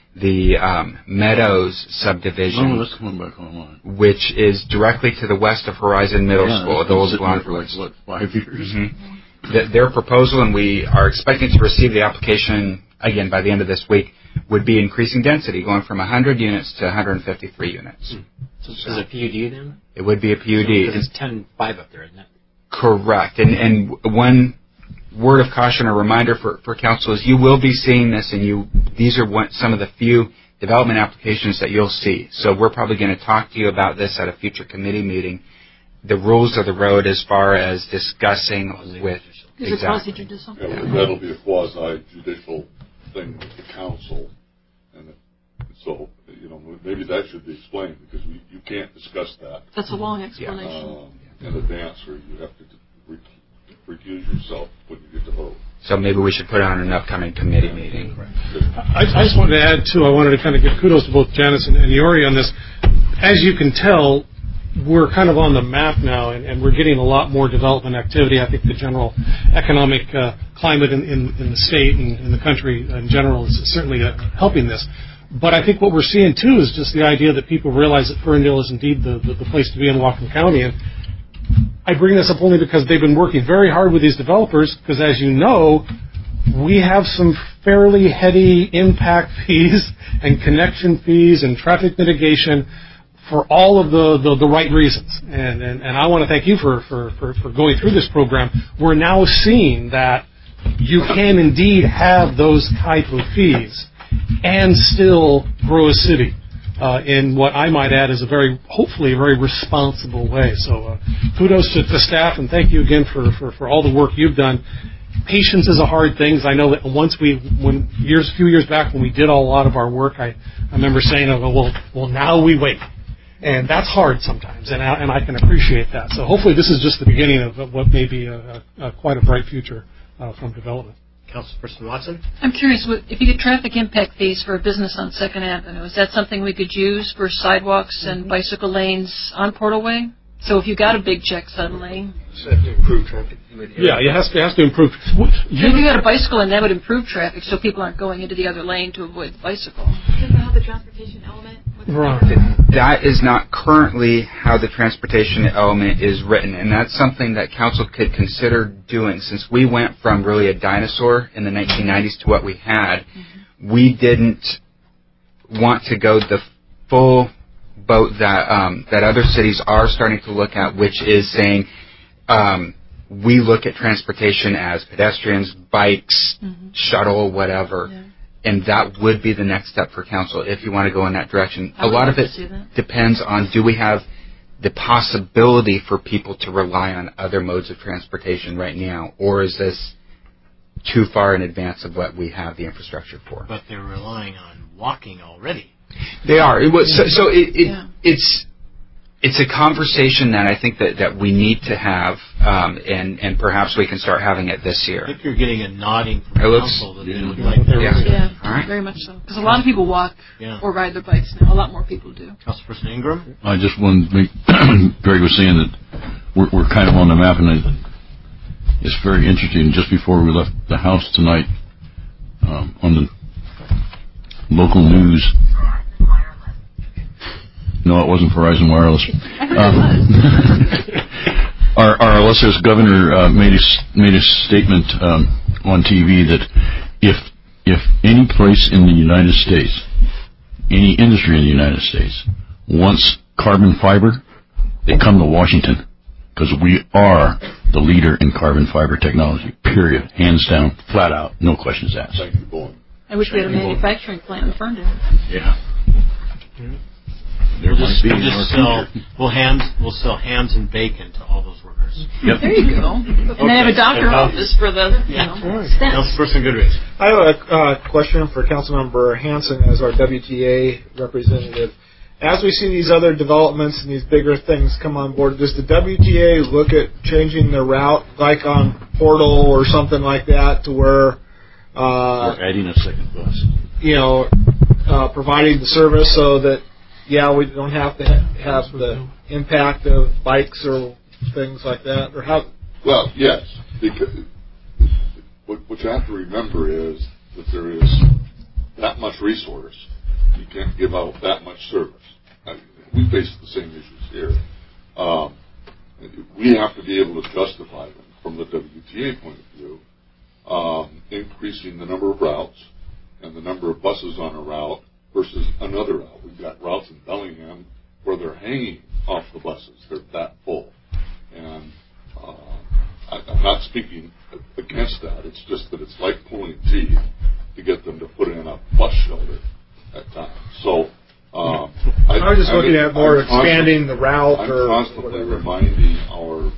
H: the Meadows subdivision,
G: that's coming back online,
H: which is directly to the west of Horizon Middle School, the old blonde
G: for like, 5 years?
H: Mm-hmm. Their proposal, and we are expecting to receive the application again by the end of this week, would be increasing density, going from 100 units to 153 units.
M: So is it a PUD then?
H: It would be a PUD.
M: Because it's 10.5 up there, isn't it?
H: Correct. And one word of caution or reminder for council is you will be seeing this, and these are some of the few development applications that you'll see. So we're probably going to talk to you about this at a future committee meeting. The rules of the road as far as discussing with...
D: Is it quasi-judicial?
O: Yeah, that'll be a quasi-judicial thing with the council. And so, maybe that should be explained, because you can't discuss that.
D: That's a long explanation.
O: In advance, or you have to recuse yourself when you get to vote.
H: So maybe we should put it on an upcoming committee meeting.
K: I just wanted to add, too, I wanted to kind of give kudos to both Janice and Yori on this. As you can tell, we're kind of on the map now, and we're getting a lot more development activity. I think the general economic climate in the state and in the country in general is certainly helping this. But I think what we're seeing, too, is just the idea that people realize that Ferndale is indeed the place to be in Whatcom County. And I bring this up only because they've been working very hard with these developers, because as you know, we have some fairly heady impact fees and connection fees and traffic mitigation for all of the right reasons. And I want to thank you for going through this program. We're now seeing that you can indeed have those type of fees and still grow a city. In what I might add is hopefully a very responsible way. So kudos to staff, and thank you again for all the work you've done. Patience is a hard thing. I know that a few years back when we did a lot of our work, I remember saying, well, now we wait. And that's hard sometimes, and I can appreciate that. So hopefully this is just the beginning of what may be quite a bright future from development.
A: Councilperson Watson?
D: I'm curious, if you get traffic impact fees for a business on 2nd Avenue, is that something we could use for sidewalks and bicycle lanes on Portal Way? So if you got a big check suddenly...
J: So have to improve traffic.
K: Yeah, it has to improve.
D: If you got a bicycle lane, that would improve traffic so people aren't going into the other lane to avoid the bicycle.
E: Does it have the transportation element?
K: Right.
H: That is not currently how the transportation element is written, and that's something that council could consider doing. Since we went from really a dinosaur in the 1990s to what we had, we didn't want to go the full boat that other cities are starting to look at, which is saying we look at transportation as pedestrians, bikes, shuttle, whatever. And that would be the next step for council if you want to go in that direction. A lot of it depends on, do we have the possibility for people to rely on other modes of transportation right now, or is this too far in advance of what we have the infrastructure for?
A: But they're relying on walking already.
H: They are. It's a conversation that I think that we need to have, and perhaps we can start having it this year.
A: I think you're getting a nodding from council that they would like to.
D: Yeah,
H: all right.
D: Very much so. Because a lot of people walk or ride their bikes now. A lot more people do.
A: Councilperson Ingram?
G: I just wanted to make, Greg was saying that we're kind of on the map, and it's very interesting. Just before we left the house tonight, on the local news, no, it wasn't Verizon Wireless. Our illustrious governor made a statement on TV that if any place in the United States, any industry in the United States wants carbon fiber, they come to Washington, because we are the leader in carbon fiber technology. Period. Hands down, flat out, no questions asked.
O: Thank you, boy.
D: I wish we had a manufacturing plant in Ferndale.
G: Yeah.
A: We'll sell hams and bacon to all those workers.
G: Yep.
D: There you go. And they have a doctor office for the
A: Councilperson Goodrich.
J: I have a question for Councilmember Hanson as our WTA representative. As we see these other developments and these bigger things come on board, does the WTA look at changing the route, like on Portal or something like that, to where
G: we're adding a second bus?
J: Providing the service so that we don't have to have the impact of bikes or things like that, or how?
O: Well, yes, because what you have to remember is that there is that much resource You can't give out that much service. We face the same issues here. We have to be able to justify them from the WTA point of view, increasing the number of routes and the number of buses on a route versus another route. We've got routes in Bellingham where they're hanging off the buses. They're that full. And I'm not speaking against that. It's just that it's like pulling teeth to get them to put in a bus shelter at times. So
J: I was just looking at more expanding the route.
O: I'm constantly reminding our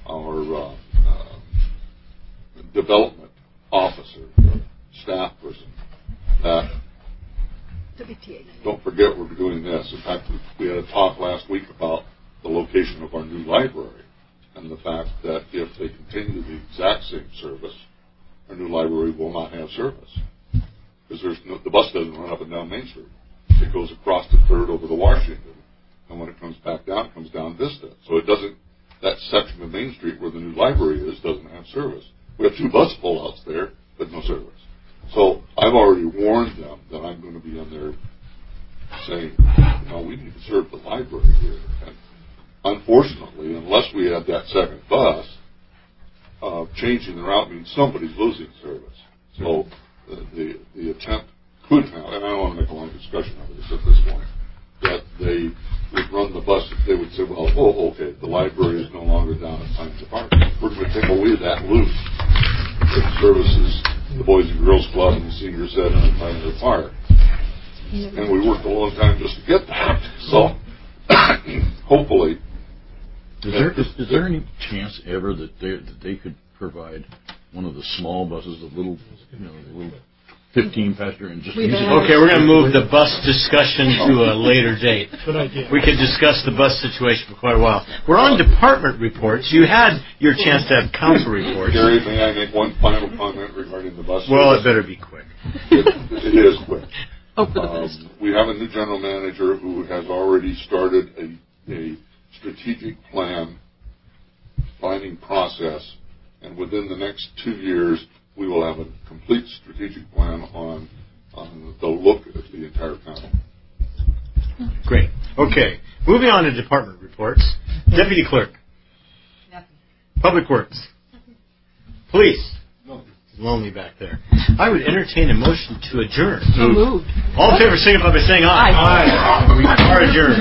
O: development officer, staff person, that don't forget we're doing this. In fact, we had a talk last week about the location of our new library and the fact that if they continue the exact same service, our new library will not have service because the bus doesn't run up and down Main Street. It goes across the 3rd over to Washington, and when it comes back down, it comes down Vista. So it doesn't. That section of Main Street where the new library is doesn't have service. We have 2 bus pullouts there, but no service. So I've already warned them that I'm going to be in there saying, we need to serve the library here. And unfortunately, unless we have that second bus, changing the route means somebody's losing service. So the attempt could have, and I don't want to make a long discussion of this at this point, that they would run the bus, they would say, okay, the library is no longer down at Pines Park. We're going to take away that loop that services the Boys and Girls Club and the Senior Center and Pioneer Park. And we worked a long time just to get that. So, hopefully...
G: Is there any chance ever that they could provide one of the small buses, the little 15-passenger, and just use it?
A: Okay, we're going to move the bus discussion to a later date.
P: Good idea.
A: We could discuss the bus situation for quite a while. We're on department reports. You had your chance to have council reports.
O: Gary, may I make one final comment regarding the bus?
A: Well, it better be quick.
O: It is quick.
D: Hope for the best.
O: We have a new general manager who has already started a strategic plan planning process, and within the next 2 years, we will have a complete strategic plan on the look at the entire county.
A: Great. Okay. Moving on to department reports. Deputy Clerk.
L: Nothing.
A: Public Works. Police. Lonely back there. I would entertain a motion to adjourn.
D: So moved.
A: All in favor, signify by saying aye.
D: Aye.
A: We are adjourned.